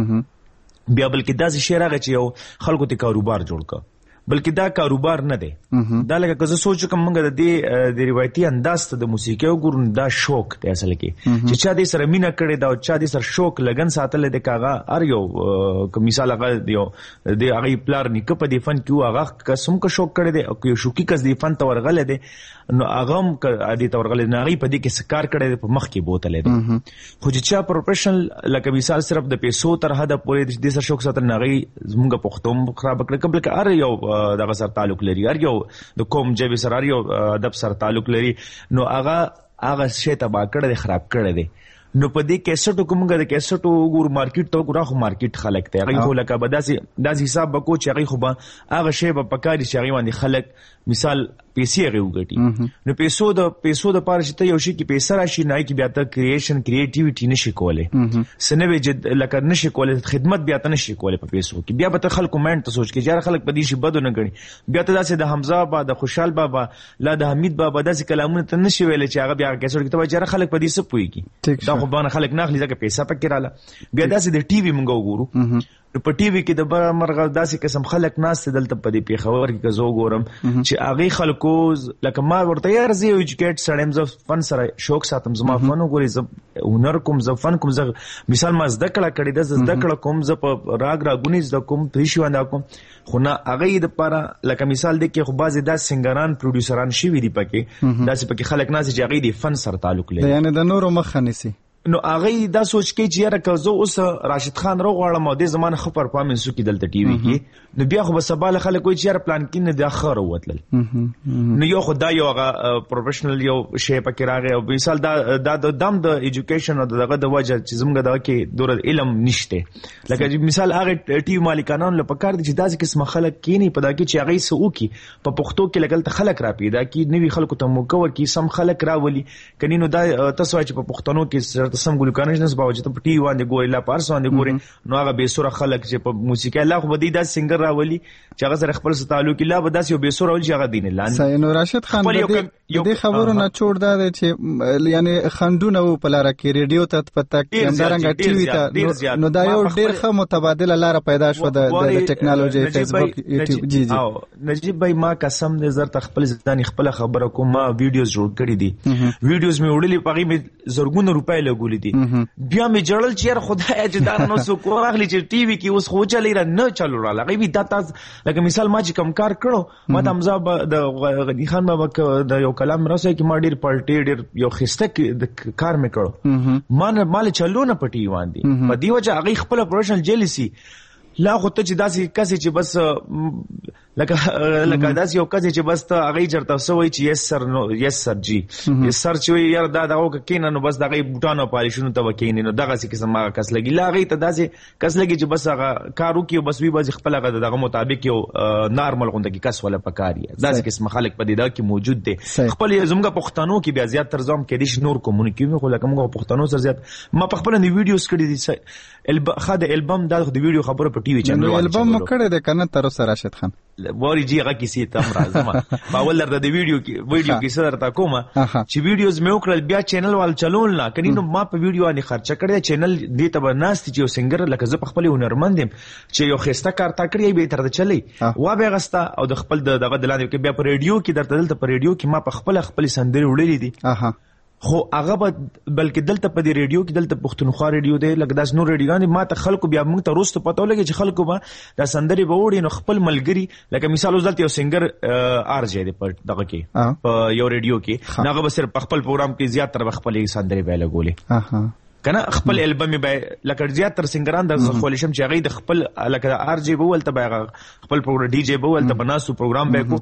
رااله بیا بلکې داسې شی راغی چې یو خلکو ته کاروبار جوړ کړ بلکې دا کاروبار نه دی دا لکه که زه سوچ کوم موږ د دې د روایتي انداز ته د موسیقۍ وګورو دا شوق دی اصل کې چې چا دې سره مینه کړې دا او چا دې سره شوق لګن ساتل دی کاغه هر یو که مثال هغه یو د هغې پلار نیکه په دې فن کې و هغه کس هم که شوق کړی دی او که یو شوقي کس دې فن ته ورغلی دی نو هغه هم که دې ته ورغلی دی نو هغې په دې کې څه کار کړی دی په مخ کې بوتلی دی خو چې چا پروفیشنل لکه مثال صرف د پیسو تر حده پورې دې سره شوق ساتل نو هغې زموږ پښتو هم خرابه کړی بلکې هر یو دغه سره تعلق لري هر یو د کوم جبې سره هر یو ادب سره تعلق لري نو هغه هغه شی تباه کړی دی خراب کړی دی نو په دې کیسټو کومګه د کیسټو وګور مارکیټ ته وګوره خو مارکیټ خلک ته هغه خو لکه به داسې داسې حساب وکړو چې هغه خو به هغه شی به پکاري چې هغه باندې خلک مثال پیسې هغه وګټي نو پیسو د پیسو د پاره چې ته یو شي کې پیسې راشي نه کې بیا ته کریشن کریټیویټي نشي کولای سنوي جد لکه نشي کولای خدمت بیا ته نشي کولای په پیسو کې بیا به ته خلکو ماینډ ته سوچ کې چې خلک په دې شي بده نه غني بیا ته داسې د حمزه بابا د خوشحال بابا لا د حمید بابا داسې کلامونه ته نشي ویل چې هغه بیا کیسټ کې ته چې خلک په دې څه پويږي دا خو باندې خلک نه اخلي ځکه پیسې پکې رااله بیا داسې د ټي وي مونږ وګورو په ټي وي کې د بر مرغه داسې قسم خلک ناست دلته په دې پیښور کې که زه وګورم چې هغې خلکو لکه ما ورته یار زه یو ایجوکیټ سړی یم زه فن سره شوق ساتم زما فن وګورئ زه هنر کوم زه فن کوم زه مثال ما زده کړه کړې ده زه زده کړه کوم زه په راګ راګونې زده کوم په هېڅ باندې کوم خو نه هغې دپاره لکه مثال دی کې خو بعضې داسې سنګران پروډیوسران شوي دي پکې داسې پکې خلک ناست چې هغې د فن سره تعلق لري یعنې د نورو مخه نیسي نو هغه دا سوچ کوي چې یاره که زه اوس راشد خان راغواړم او دې زمانه ښه پرفارمنس وکړي دلته ټي وي کې نو بیا خو به سبا له خلک وایي چې یاره پلان کې نه دا ښه راوتلل نو یو خو دا یو هغه پروفیشنل یو شی پکې راغی او مثال دا دا د دم د ایجوکیشن او دغه د وجه چې زموږ دغه کې دوره علم نشته لکه مثال هغه ټي وي مالکانان له پکار دي چې داسې قسمه خلک کینی په دا کې چې هغه څه وکړي په پښتو کې لګل خلک را پیدا کی نوي خلکو ته موقع ورکړي سم خلک راولي کني نو دا تاسو چې په پښتنو کې سم ګلوکانه باوجود په ټي وي باندې ګوري لا پارس باندې ګوري نو هغه به سره خلک چې په موسیقي الله خو بدی دا سنگر راولي چې هغه سره خپل تعلق لا به داسې به سره ول چې هغه دین لاندې صحیح نو راشد خان دې خبرو نه چور دا چې یعنی خندونه په لار کې ریډیو ته پتا کې همدارنګ ټي وي ته نو دا یو ډیر ښه متبادل لار پیدا شو د ټیکنالوژي فیسبوک یوټیوب جی جی نجیب بھائی ما قسم دې زر تخپل ځان خپل خبره کوم ما ویډیوز جوړ کړی دي ویډیوز مې وړلې پغې مې زرګونه روپۍ لګولې دي بیا مې جړل چې یار خدای چې دا نو څوک واخلي چې ټي وي کې اوس خو چلی را نه چلو را لغوي بي دا تاسو لکه مثال ما چې کم کار کړو ما د حمزه د غنی خان بابا د یو کلام راسه کې ما ډیر پلټي ډیر یو خسته د کار مې کړو ما نه مال چلو نه پټي واندي په دی وجه هغه خپل پروفیشنل جیلسي لا خو ته چې داسې کسي چې بس لکه لکه داس یو کځ چې بس ته هغه چرته سوې چې یس سر نو یس سر جی یس سر چې یار دا دغه کینه نو بس دغه بوټانو پالیشونو ته وکینې نو دغه څه قسم هغه کس لګي لا هغه ته داسې کس لګي چې بس هغه کارو کې بس وی بس خپل هغه دغه مطابق یو نارمل غونډه کې کس ولا پکاري داسې قسم خلک په دې دا کې موجود دي خپل زموږ پښتنو کې بیا زیات تر ځم کې دي نور کومونیکیو خو لکه موږ پښتنو سره زیات ما په خپل نی ویډیوز کړی دي الب خاده البم دا د ویډیو خبره په ټي وي چینل البم کړی دی کنه تر سره راشد خان واري جی هغه کیسه تم راځم په اول در د ویډیو کې ویډیو کې سره تا کومه چې ویډیوز مې وکړل بیا چینل وال چلول نه کني نو ما په ویډیو باندې خرچه کړی چینل دې ته بناست چې یو سنگر لکه زه په خپل هنرمند يم چې یو خسته کار تا کړی به تر د چلی وا به غستا او د خپل دغه دلاندې کې بیا په ریډیو کې درته دلته په ریډیو کې ما په خپل خپل سندري وړلې دي خو هغه بلکې دلته په دې ریډیو کې دلته پښتونخوا ریډیو دی لکه داس نور ریډیوګان ما ته خلکو بیا موږ ته روسته پته ولګي چې خلکو به دا سندري به وړي نو خپل ملګری لکه مثال اوس دلته یو سنگر ار جی دی په دغه کې په یو ریډیو کې هغه به صرف خپل پروګرام کې زیات تر خپل سندري به لګولې کنه خپل البم به لکه زیات تر سنگران د خولشم چې هغه د خپل لکه ار جی به ولته به خپل پروګرام ډي جی به ولته بناسو پروګرام به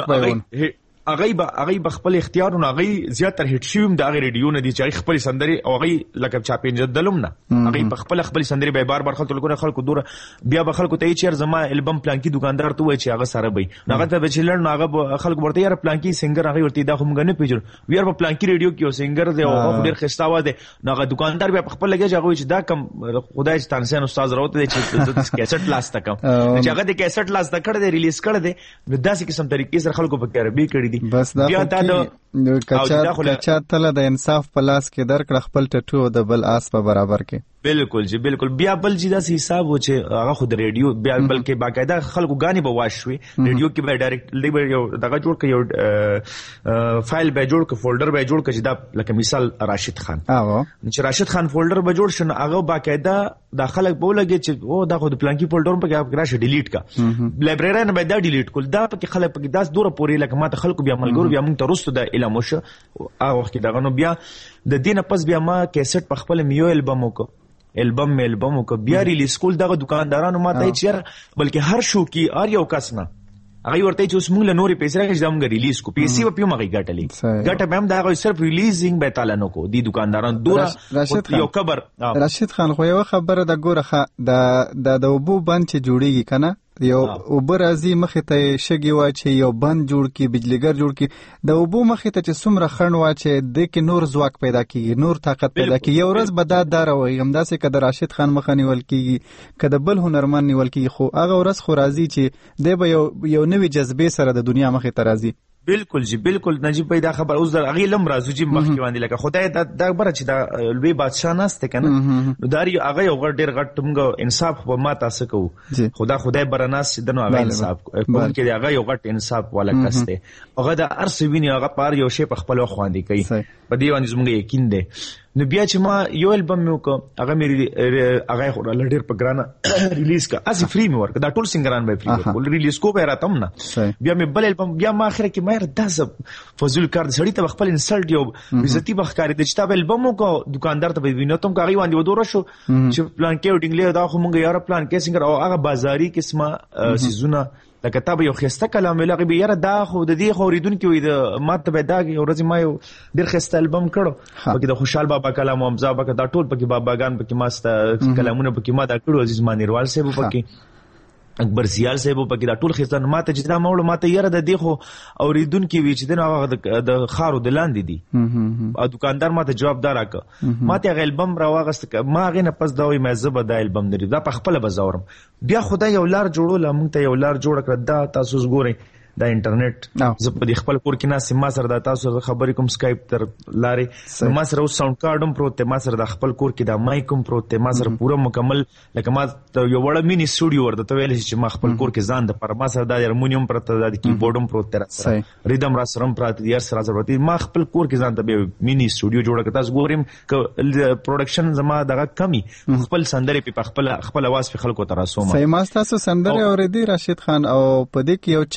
کو هغه به هغه به خپل اختیار او هغه زیاتره هټ شوم د هغه ریډیو نه دي چې خپل سندري او هغه لکه چا پنځدلم نه هغه په خپل خپل سندري به بار بار خلکو لګونه خلکو دور بیا به خلکو ته چیر زما البم پلان کې دکاندار ته وای چې هغه سره به هغه ته به چلن هغه خلکو ورته یار پلان کې سنگر هغه ورته دا هم غنه پیژر ویار په پلان کې ریډیو کې یو سنگر دی او هغه ډیر خستاوه دی هغه دکاندار بیا خپل لګي هغه چې دا کم خدای ستانسن استاد راوته دی چې کیسټ لاس تکم چې هغه د کیسټ لاس تکړه دی ریلیز کړه دی نو داسې قسم طریقې سره خلکو په عربي کړی دي بس دا نو کچا کچا تل د انصاف په لاس کې درکړ خپل ټټو د بل آس په برابر کې بالکل جی بالکل بیا بل جدا سي حساب و چې هغه خود ریډیو بیا بلکې باقاعده خلکو غاني به واشوي ریډیو کې به ډایرکټ لیبر یو دغه جوړ ک یو فایل به جوړ ک فولډر به جوړ ک جدا لکه مثال راشد خان او چې راشد خان فولډر به جوړ شنه هغه باقاعده د خلک په لګي چې او دا خود پلانکی فولډر په کې راشه ډیلیټ کا لایبرری نه به دا ډیلیټ کول دا په خلک په داس دوره پورې لکه ما ته خلکو بیا ملګرو بیا مونږ ته رسته د علم وشو هغه وخت دغه نو بیا د دینه پس بیا ما کیسټ په خپل میو البم وک البم مې البم وک بیا ریلیز کول دغه دکاندارانو ما ته چې بلکې هر شو کې ار یو کس نه هغه ورته چې اوس موږ له نورې پیسې راځي زموږ ریلیز کو پیسې په پیومه غټلې غټه به هم دا غوښ صرف ریلیزینګ به تعالی نو کو دي دکانداران دوه یو خبر راشد خان خو یو خبره د ګوره د د وبو بند چې جوړیږي کنه یو اوبر ازي مخه ته شګي واچي یو بند جوړ کی بجلیګر جوړ کی د وبو مخه ته چې سمره خړن واچي د کې نور ځواک پیدا کیږي نور طاقت پیدا کیږي یو ورځ بدات دار وي هم داسې کده راشد خان مخه نیول کیږي کده بل هنرمن نیول کیږي خو هغه ورځ خو راځي چې د یو یو نوې جذبه سره د دنیا مخه ته راځي بالکل جی بالکل نجیب پیدا خبر اوس در اغه لم راځو جی مخ کې باندې لکه خدای دا د بره چې دا لوی بادشاہ نهسته کنه نو داری هغه یو غړ ډیر غټ تمګه انصاف په ما تاسو کو خدا خدای برناس دنو هغه انصاف کوم کې هغه یو غټ انصاف ولا کسته هغه د ارسوینی هغه پار یو شی په خپل خواندې کوي په دې باندې زموږ یقین دی نو بیا چې ما یو البم مې وکړ هغه مې هغه خو لډیر په ګرانه ریلیز کا اسی فری مې ورک دا ټول سنگران به فری ول ریلیز کو به راتم نه بیا مې بل البم بیا ما اخر کې مې داس فضل کار سړی ته خپل انسلټ یو عزتي بخکاری د چتا البم کو دکاندار ته وینم ته کوي باندې ودور شو چې پلان کې وډینګ دا خو مونږ یاره پلان کې سنگر او هغه بازاري قسمه سيزونه د کتاب یو خسته کلام لغه به یاره دا خو د دې خوریدون کې وي د ماته به دا ورځ ما یو ډیر خسته البم کړو پکې د خوشحال بابا کلام او امزا بابا دا ټول پکې باباګان پکې ماسته کلامونه پکې ما دا کړو عزیز مانیروال صاحب پکې اکبر زیال صاحب پکې دا ټول خسته ماته چې دا موړ ماته یاره د دې خو اوریدون کې وی چې دغه د خارو د لاندې دي او دکاندار ماته جواب دار راک ماته غ البم را واغست ما غنه پس دا وی مزه به دا البم لري دا په خپل بازارم بیا خدای یو لار جوړول مونږ ته یو لار جوړ کړ دا تاسو وګورئ دا انټرنیټ زه په خپل کور کې ناس ما سره دا تاسو خبرې کوم سکایپ تر لارې ما سره اوس ساوند کارډ هم پروت دی ما سره د خپل کور کې دا مایک هم پروت دی ما سره پوره مکمل لکه ما یو وړه مینی سټوډیو ورته ویل چې ما خپل کور کې ځان د پر ما سره د هارمونیم پرته د کیبورډ هم پروت دی ریدم را سره پراته دی سره ضرورت ما خپل کور کې ځان د مینی سټوډیو جوړ کړ تاسو ګورم ک پروډکشن زما دغه کمی خپل سندره په خپل خپل आवाज په خلکو تر رسوم سیماس تاسو سندره اوریدي راشد خان او په دې کې یو چینج را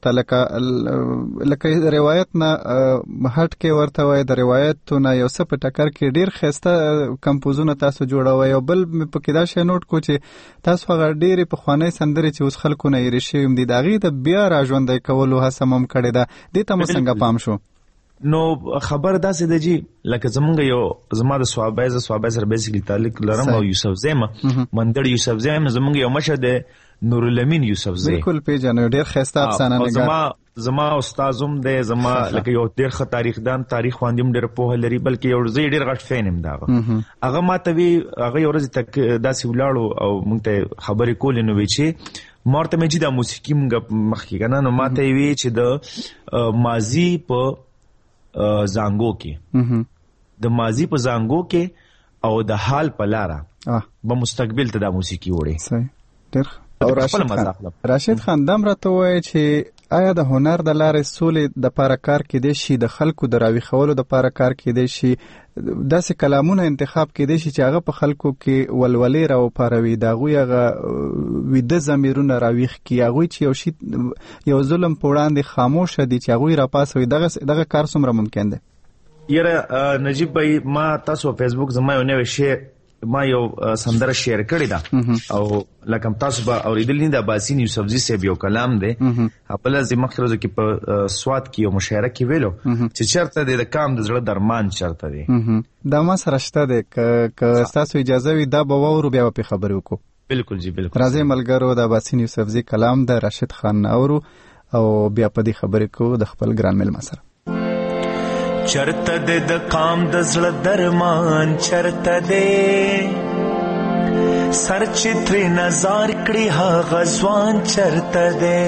ورته لکه لکه روایت نه هټ کې ورته وای د روایتونه یو څه په ټکر کې ډیر خسته کمپوزونه تاسو جوړوي او بل په کې دا شی نوٹ کو چې تاسو هغه ډېرې پخوانۍ سندرې چې اوس خلکو نه یې شوي دي د هغې د بیا راژوندی کولو هڅه هم کړې ده. دې ته مو څنګه پام شو؟ نو خبر داسې ده جی لکه زمونږ یو زما د صحابه زه صحابه سره بیسیکلی تعلق لرم او یوسف زی ما مندړ یوسف زی زمونږ یو مشر دی نورالامین یوسف زی بالکل پیژنو ډېر ښایسته افسانه نګار زما زما استادوم دی زما لکه یو ډېر ښه تاریخدان تاریخ باندې هم ډېر پوهه لري بلکې یو زه ډېر غټ فین یم د هغه هغه ماته وی هغه یو ورځ تک داسې ولاړو او موږ ته خبرې کولې نو وی چې مارته مې چې د موسیقي موږ مخکې کنه نو ماته وی چې د ماضي په زانګو کې د ماضي په زانګو کې او د حال په لاره به مستقبل ته د موسیقي وړي. صحیح ډېر. او راشد خان راشد خان دم راته وایي چې آیا د هنر د لارې سولې د پاره کار کېدی شي د خلکو د راویښولو د پاره کار کېدی شي داسې کلامونه انتخاب کېدی شي چې هغه په خلکو کې ولولې راوپاروي د هغوی هغه ویده ضمیرونه راویښ کړي هغوی چې یو شي یو ظلم په وړاندې خاموشه دي چې هغوی راپاسوي دغه دغه کار څومره ممکن دی؟ یاره نجیب بھائی ما تاسو فیسبوک زما یو نوې شی ما یو سندره شیر کړی دا او لکه تاسو به اوریدلی د باسین یوسفزی صاحب یو کلام دی خپل از مخرجو کې په سواد کې یو مشاعره کې ویلو چې چرته د کام د زړه درمان چرته دی دا ما سره شته دی که تاسو اجازه وي دا به وورو بیا په خبرو کو. بالکل جی بالکل. راځي ملګرو د باسین یوسفزی کلام د راشد خان اورو او بیا په دې خبرې کو د خپل ګران مل مسره. چرته د د قام د زړه درمان چرته دی سر چتر نظر کړي ها غزوان چرته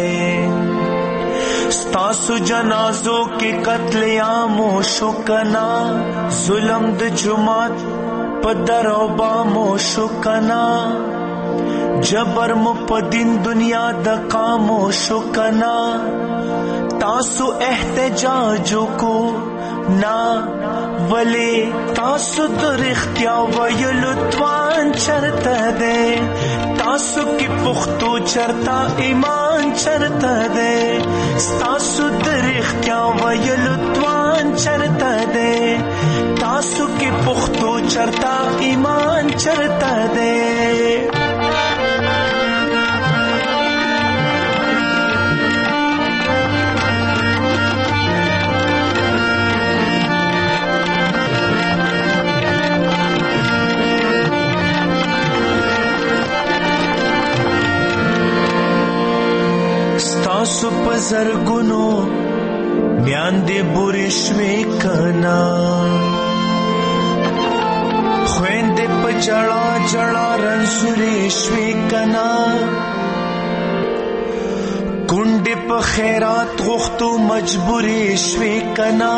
دی ستاسو جنازو کې قتل عام شو کنا ظلم د جماعت په درو بامو شو کنا جبر مو په دین دنیا د قامو شو کنا تاسو احتجاج کو نا ولی تاسو در اختیا ویلو توان چرته ده تاسو کی پختو چرتا ایمان چرته ده تاسو در اختیا ویلو توان چرته ده تاسو کی پختو چرتا ایمان چرته ده. تاسو په زرګونو میاندې بورې شوې کنا خويندې په جړا جړا رنسورې شوې کنا کونډې په خیرات غوښتو مجبورې شوې کنا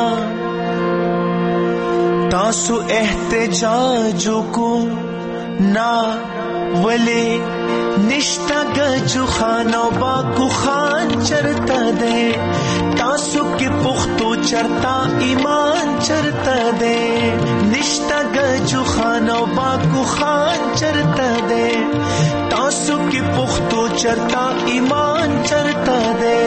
تاسو احتجاج کو نا ولی نشتا گجو خانو باکو خان چرتا دے تاسو کی پختو چرتا ایمان چرتا دے نشتا گجو خانو باکو خان چرتا دے تاسو کی پختو چرتا ایمان چرتا دے.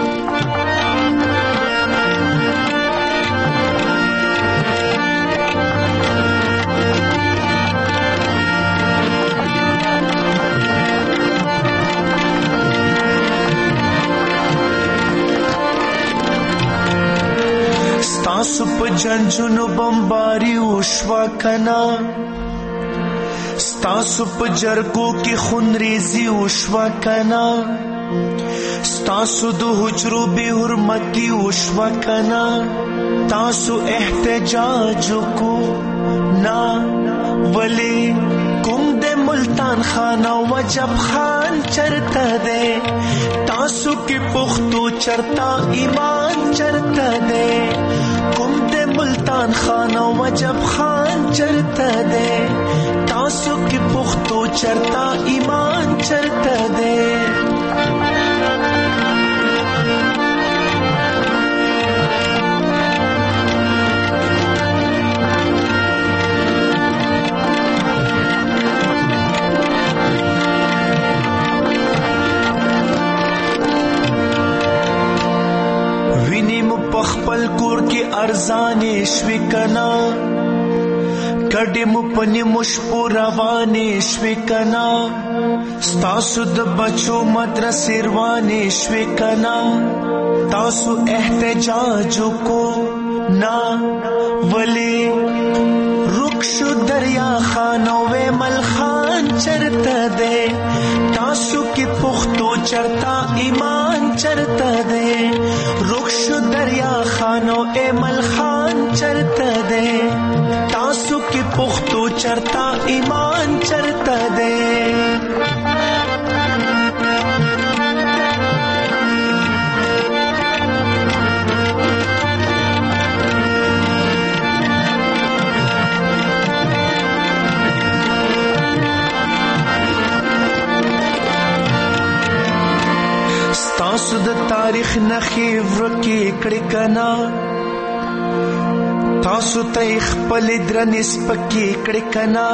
ستاسو په جنجونو بمباری وشوا کنا ستاسو په جرګو کې خونریزي وشوا کنا ستاسو د حجرو بے حرمتي وشوا کنا تاسو احتجاج کو نا ولی کوم د ملتان خان او وجب خان چرته ده تاسو کې پختو چرتا ایمان چرته ده کوم د ملتان خان او وجب خان چرته ده تاسو کې پختو چرتا ایمان چرته ده. خپل کور کې ارزانې شوې کنا کډې مو پنې مش په روانې شوې کنا ستاسو د بچو مدرسې روانې شوې کنا تاسو احتجاج کو نا ولی رخصو دریا خانو وے مل خان چرتا دے تاسو کی پختو چرتا ایمان چرتا دے رخصو دریا خانو اے مل خان چرتا دے تاسو کی پختو چرتا ایمان چرتا دے تاسو د تاریخ نخې ورکې کړې کنا تاسو ته خپل درنې سپکې کړې کنا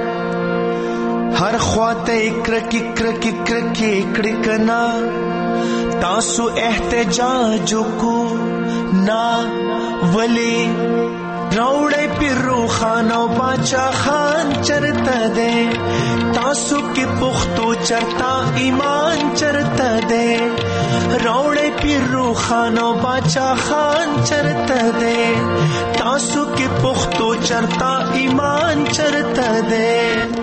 هر خواته کرکې کرکې کرکې کړې کنا تاسو احتجاج کو نا ولی راوړې پیرو خان او باچا خان چرته دے تاسو کې پختو چرتا ایمان چرته دے راوړې پیرو خان او باچا خان چرته دے تاسو کې پختو چرتا ایمان چرته دے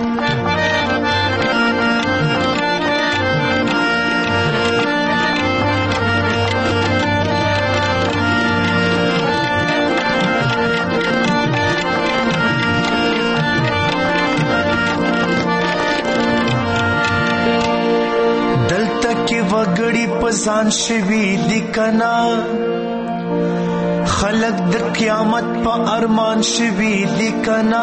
وګړي پسان شوي دي کنا خلق د قیامت په ارمان شوي دي کنا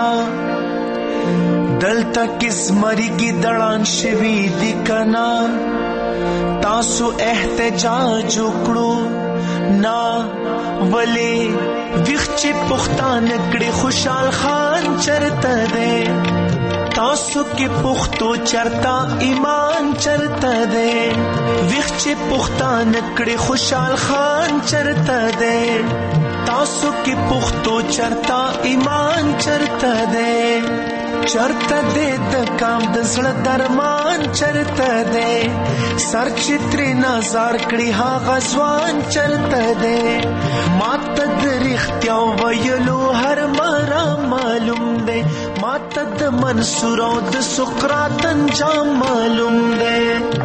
دلته کس مریږي دړان شوي دي کنا تاسو احتجاج وکړو نا ولی وخت پختان کړي خوشحال خان چرته دے تاسو کې پختو چرتا ایمان چرته دے وخت پختان کړي خوشحال خان چرته دے تاسو کې پختو چرتا ایمان چرته دے چرته دے د کام د زړه درمان چرته دے سر چتري نظر کړي ها غزوان چرته دے ماته د رښتیا ویلو هر مرا معلوم دے ماته د منصور او د سقراط انجام معلوم دے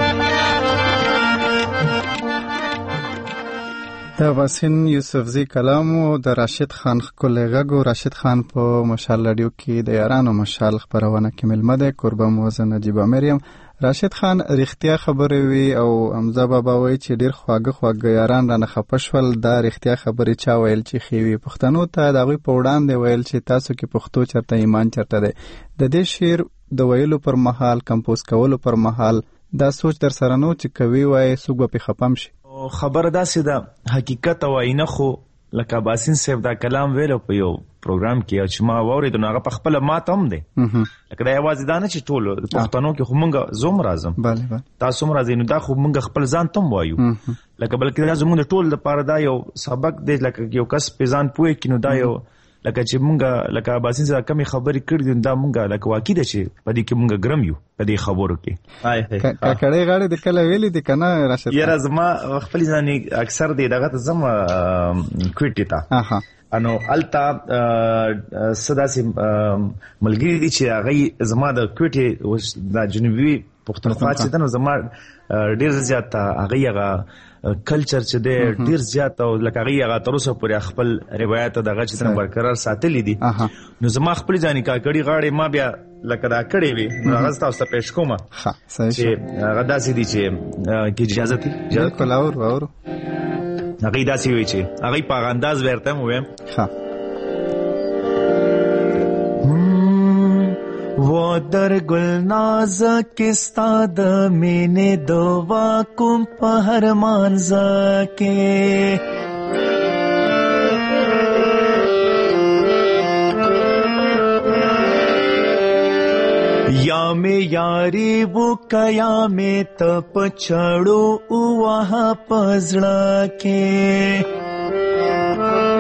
د واسین یوسفزی کلام او د راشد خان کلیغو راشد خان په مشال رادیو کې د یارانو مشال خبرونه کې ملمه ده قربان موزه نجیب مریم راشد خان رښتیا خبره وی او امزه بابا وی چې ډیر خواږه خواږه یاران رانه خپشول دا رښتیا خبره چا ویل چې خوي پښتنو ته دغه په وړاندې ویل چې تاسو کې پښتو چرته ایمان چرته ده د دې شعر د ویلو پر مهال کمپوز کولو پر مهال دا سوچ در سره نو چې کوي وای سوق په خپم شي خبر داسې ده حقیقت او اینه خو لکه باسین صاحب دا کلام ویلو په یو پروګرام کې او چې ما واورېد نو هغه په خپل ماته هم دی لکه دا یوازې دا نه چې ټول پښتنو کې خو مونږ زوم راځم بله بله تاسو هم راځئ نو دا خو مونږ خپل ځان ته هم وایو لکه بلکې دا زمونږ د ټول لپاره دا یو سبق دی لکه یو کس په ځان پوهې کړي نو دا یو لکه چې مونږ لکه باسین سره کمی خبرې کړې دي دا مونږ لکه واقع ده چې په دې کې مونږ ګرم یو په دې خبرو کې کاکړې غاړې د کله ویلې دي کنه راشد یاره زما خپل ځان اکثر دی دغه زم کوټی تا انو التا صداسي ملګری دي چې هغه زما د کوټي د جنوبي پښتونخوا چې دنو زما ډیر زیات هغه هغه کلچر چې دی ډیر زیات او لکه هغه تر اوسه پورې خپل روایت دغه چې څنګه برقرار ساتلې دي نو زما خپل ځانې کاکړي غاړې ما بیا لکه دا کړې وي هغه تاسو ته پېښ کوم ها صحیح چې هغه داسې دي چې کې اجازه دي بالکل اور اور هغه داسې وي چې هغه په انداز ورته مو ویم ها वो दर गुलनाज किस्ता द मैंने दवा कुम पहर मानजा के या में यारी वो कया में तप छड़ो वहाँ पजड़ा के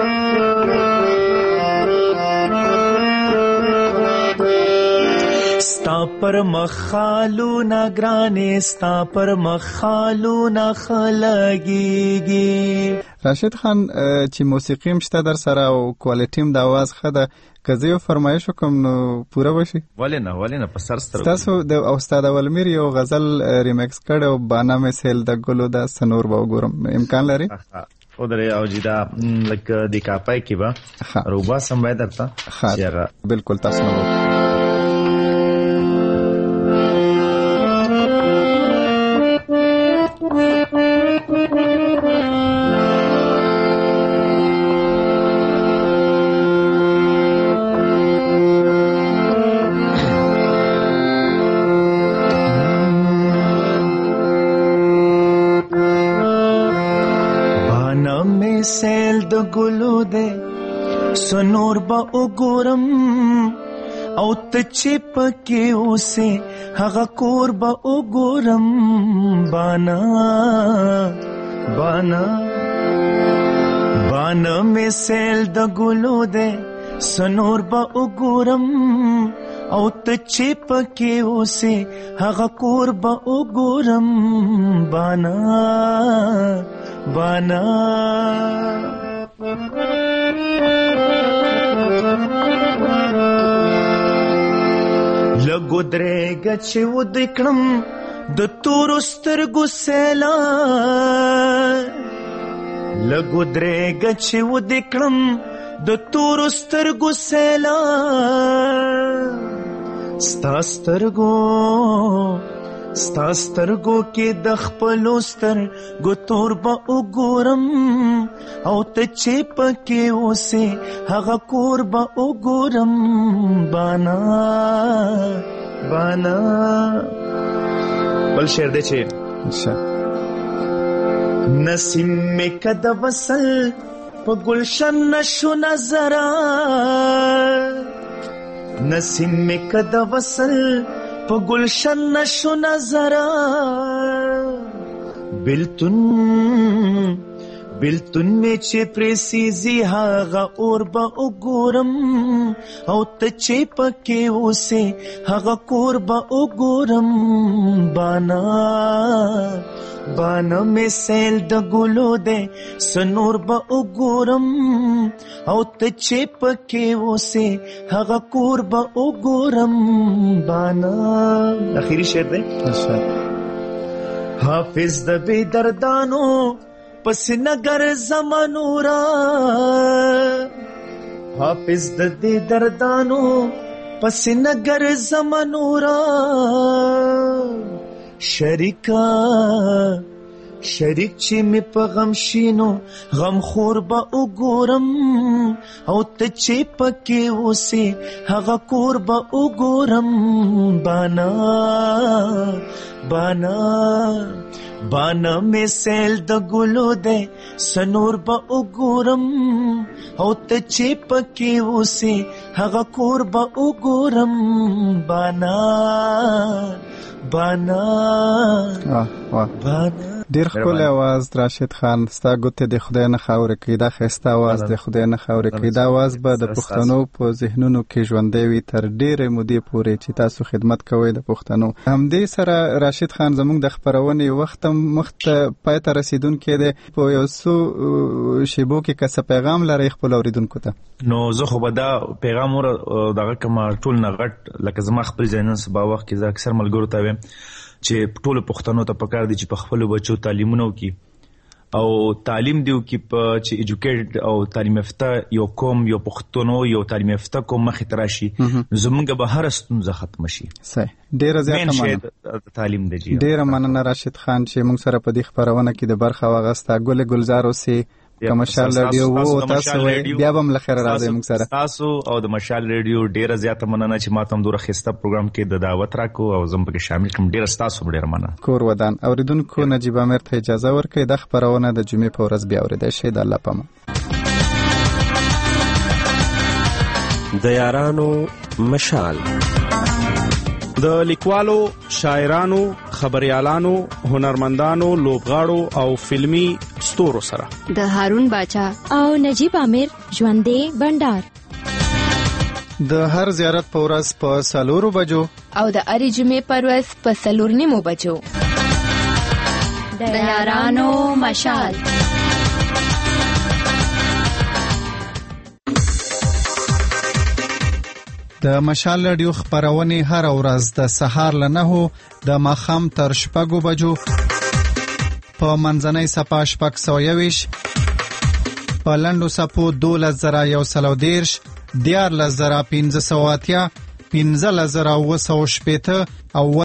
پر مخالو نا گرانې ستا پر مخالو نا خلګيږي. راشد خان چې موسیقي مشته در سره او کوالټیم د आवाज خده که یو فرمایش وکم نو پوره وشي؟ ولې نه ولې نه په سر سترګو. تاسو د استاد اولمیر یو غزل ریمیکس کړو بانا مې سیل د ګلو د سنور به وګورم، امکان لري؟ او درې او جدا لکه د کاپای کې به روبا سم وای درته ها بالکل تاسو نو سیل د ګلو دے سنور با وګورم او ته چې پکې اوسې هغه کور با وګورم. بانا بانا بانا مې سیل د ګلو دے سنور با وګورم او ته چې پکې اوسې هغه کور با وګورم. بانا بانا لګو درېږه چې ودکړم د تورو سترګو سیلا، لګو درېږه چې ودکړم د تورو سترګو سیلا. ستا سترګو ستا سترګو کې د خپلو سترګو تور به وګورم او ته چې پکې اوسې هغه کور به وګورم. بانا بانا بل شعر دی چې نسیم مې کده وصل په گلشن نشو نظرا، نسیم مې کده وصل په گلشن نشو نظرا. بلتون بلتون می چې پریسیزی هغه اور به وګورم او ته چې پکې اوسې هغه کور به وګورم. بانا بانا می سیل د ګلو دے سنور به وګورم او ته چې پکې اوسې هغه کور به وګورم. بانا اخیری شعر دی. حافظ د بی دردانو پس نگر زمانورا، حافظ د دې دردانو پس نگر زمانورا. شریکا شریک چې می په غم شینو غم خور به وګورم او ته چې پکې اوسې هغه کور به وګورم. بانا بانا بانا مې سیل د ګلو دے سنور به وګورم او ته چې پکې اوسې هغه کور به وګورم. بانا بانا بانا ډیر ښکلی आवाज راشد خان، ستا ګوتې د خدای نه خاورې کړي، دا ښایسته आवाज د خدای نه خاورې کړي. دا आवाज به د پښتنو په ذهنونو کې ژوندی وي تر ډېرې مودې پورې چې تاسو خدمت کوئ د پښتنو. همدې سره راشد خان زموږ د خپرونې وخت هم مخته پای ته رسیدونکی دی. په یو څو شیبو کې که څه پیغام لرئ خپل اورېدونکو ته؟ نو زه خو به دا پیغام ور دغه کومه ټول نه غټ لکه زما خپل ځایونه سبا وخت کې زه اکثر ملګرو ته وایم چې ټول پښتنو ته پکار دي چې په خپل بچو تعلیمونه وکړي او تعلیم دیو کې په چې ایجوکیټډ او تعلیم یافته یو قوم یو پښتنو یو تعلیم یافته قوم مخې ته راشي زمونږ به هر ستونزه ختم شي. صحیح، ډیره زیاته مننه. تعلیم دی جی ډیره مننه راشد خان چې موږ سره په دې خبرونه کې د برخه واغسته. ګل گلزار اوسې که مشال رادیو وو تاسو بیا به ملخره راځي موږ سره. تاسو او د مشال رادیو ډیره زیاته مننه چې ماته هم دوره خسته پروګرام کې د دعوت راکو او زم پکې شامل کوم. ډیره تاسو ډیره مننه. کور ودان اوریدونکو نجیب امیر ته اجازه ورکړئ د خبرونه د جمعې په ورځ بیا اوریدای شئ. د الله پامه د یارانو مشال د لیکوالو، شاعرانو، خبريالانو، هنرمندانو، لوبغاړو او فلمی ستورو سره د هارون باچا او نجیب امیر ژوندې بندر د هر زیارت په ورځ په سالورو بجو او د اړې جمعې پر ورځ په څلور نیمو بجو. د یارانو مشال. د مشال رادیو خبرونه هر ورځ د سهار له نهو د ماښام تر شپږو بجو په منځنۍ صفه شپږ سوه یوویشت، په لنډو صفو دولس زره یو سل او دېرش، دیارلس زره پنځه سوه اتیا، پنځلس زره اوه سوه شپېته او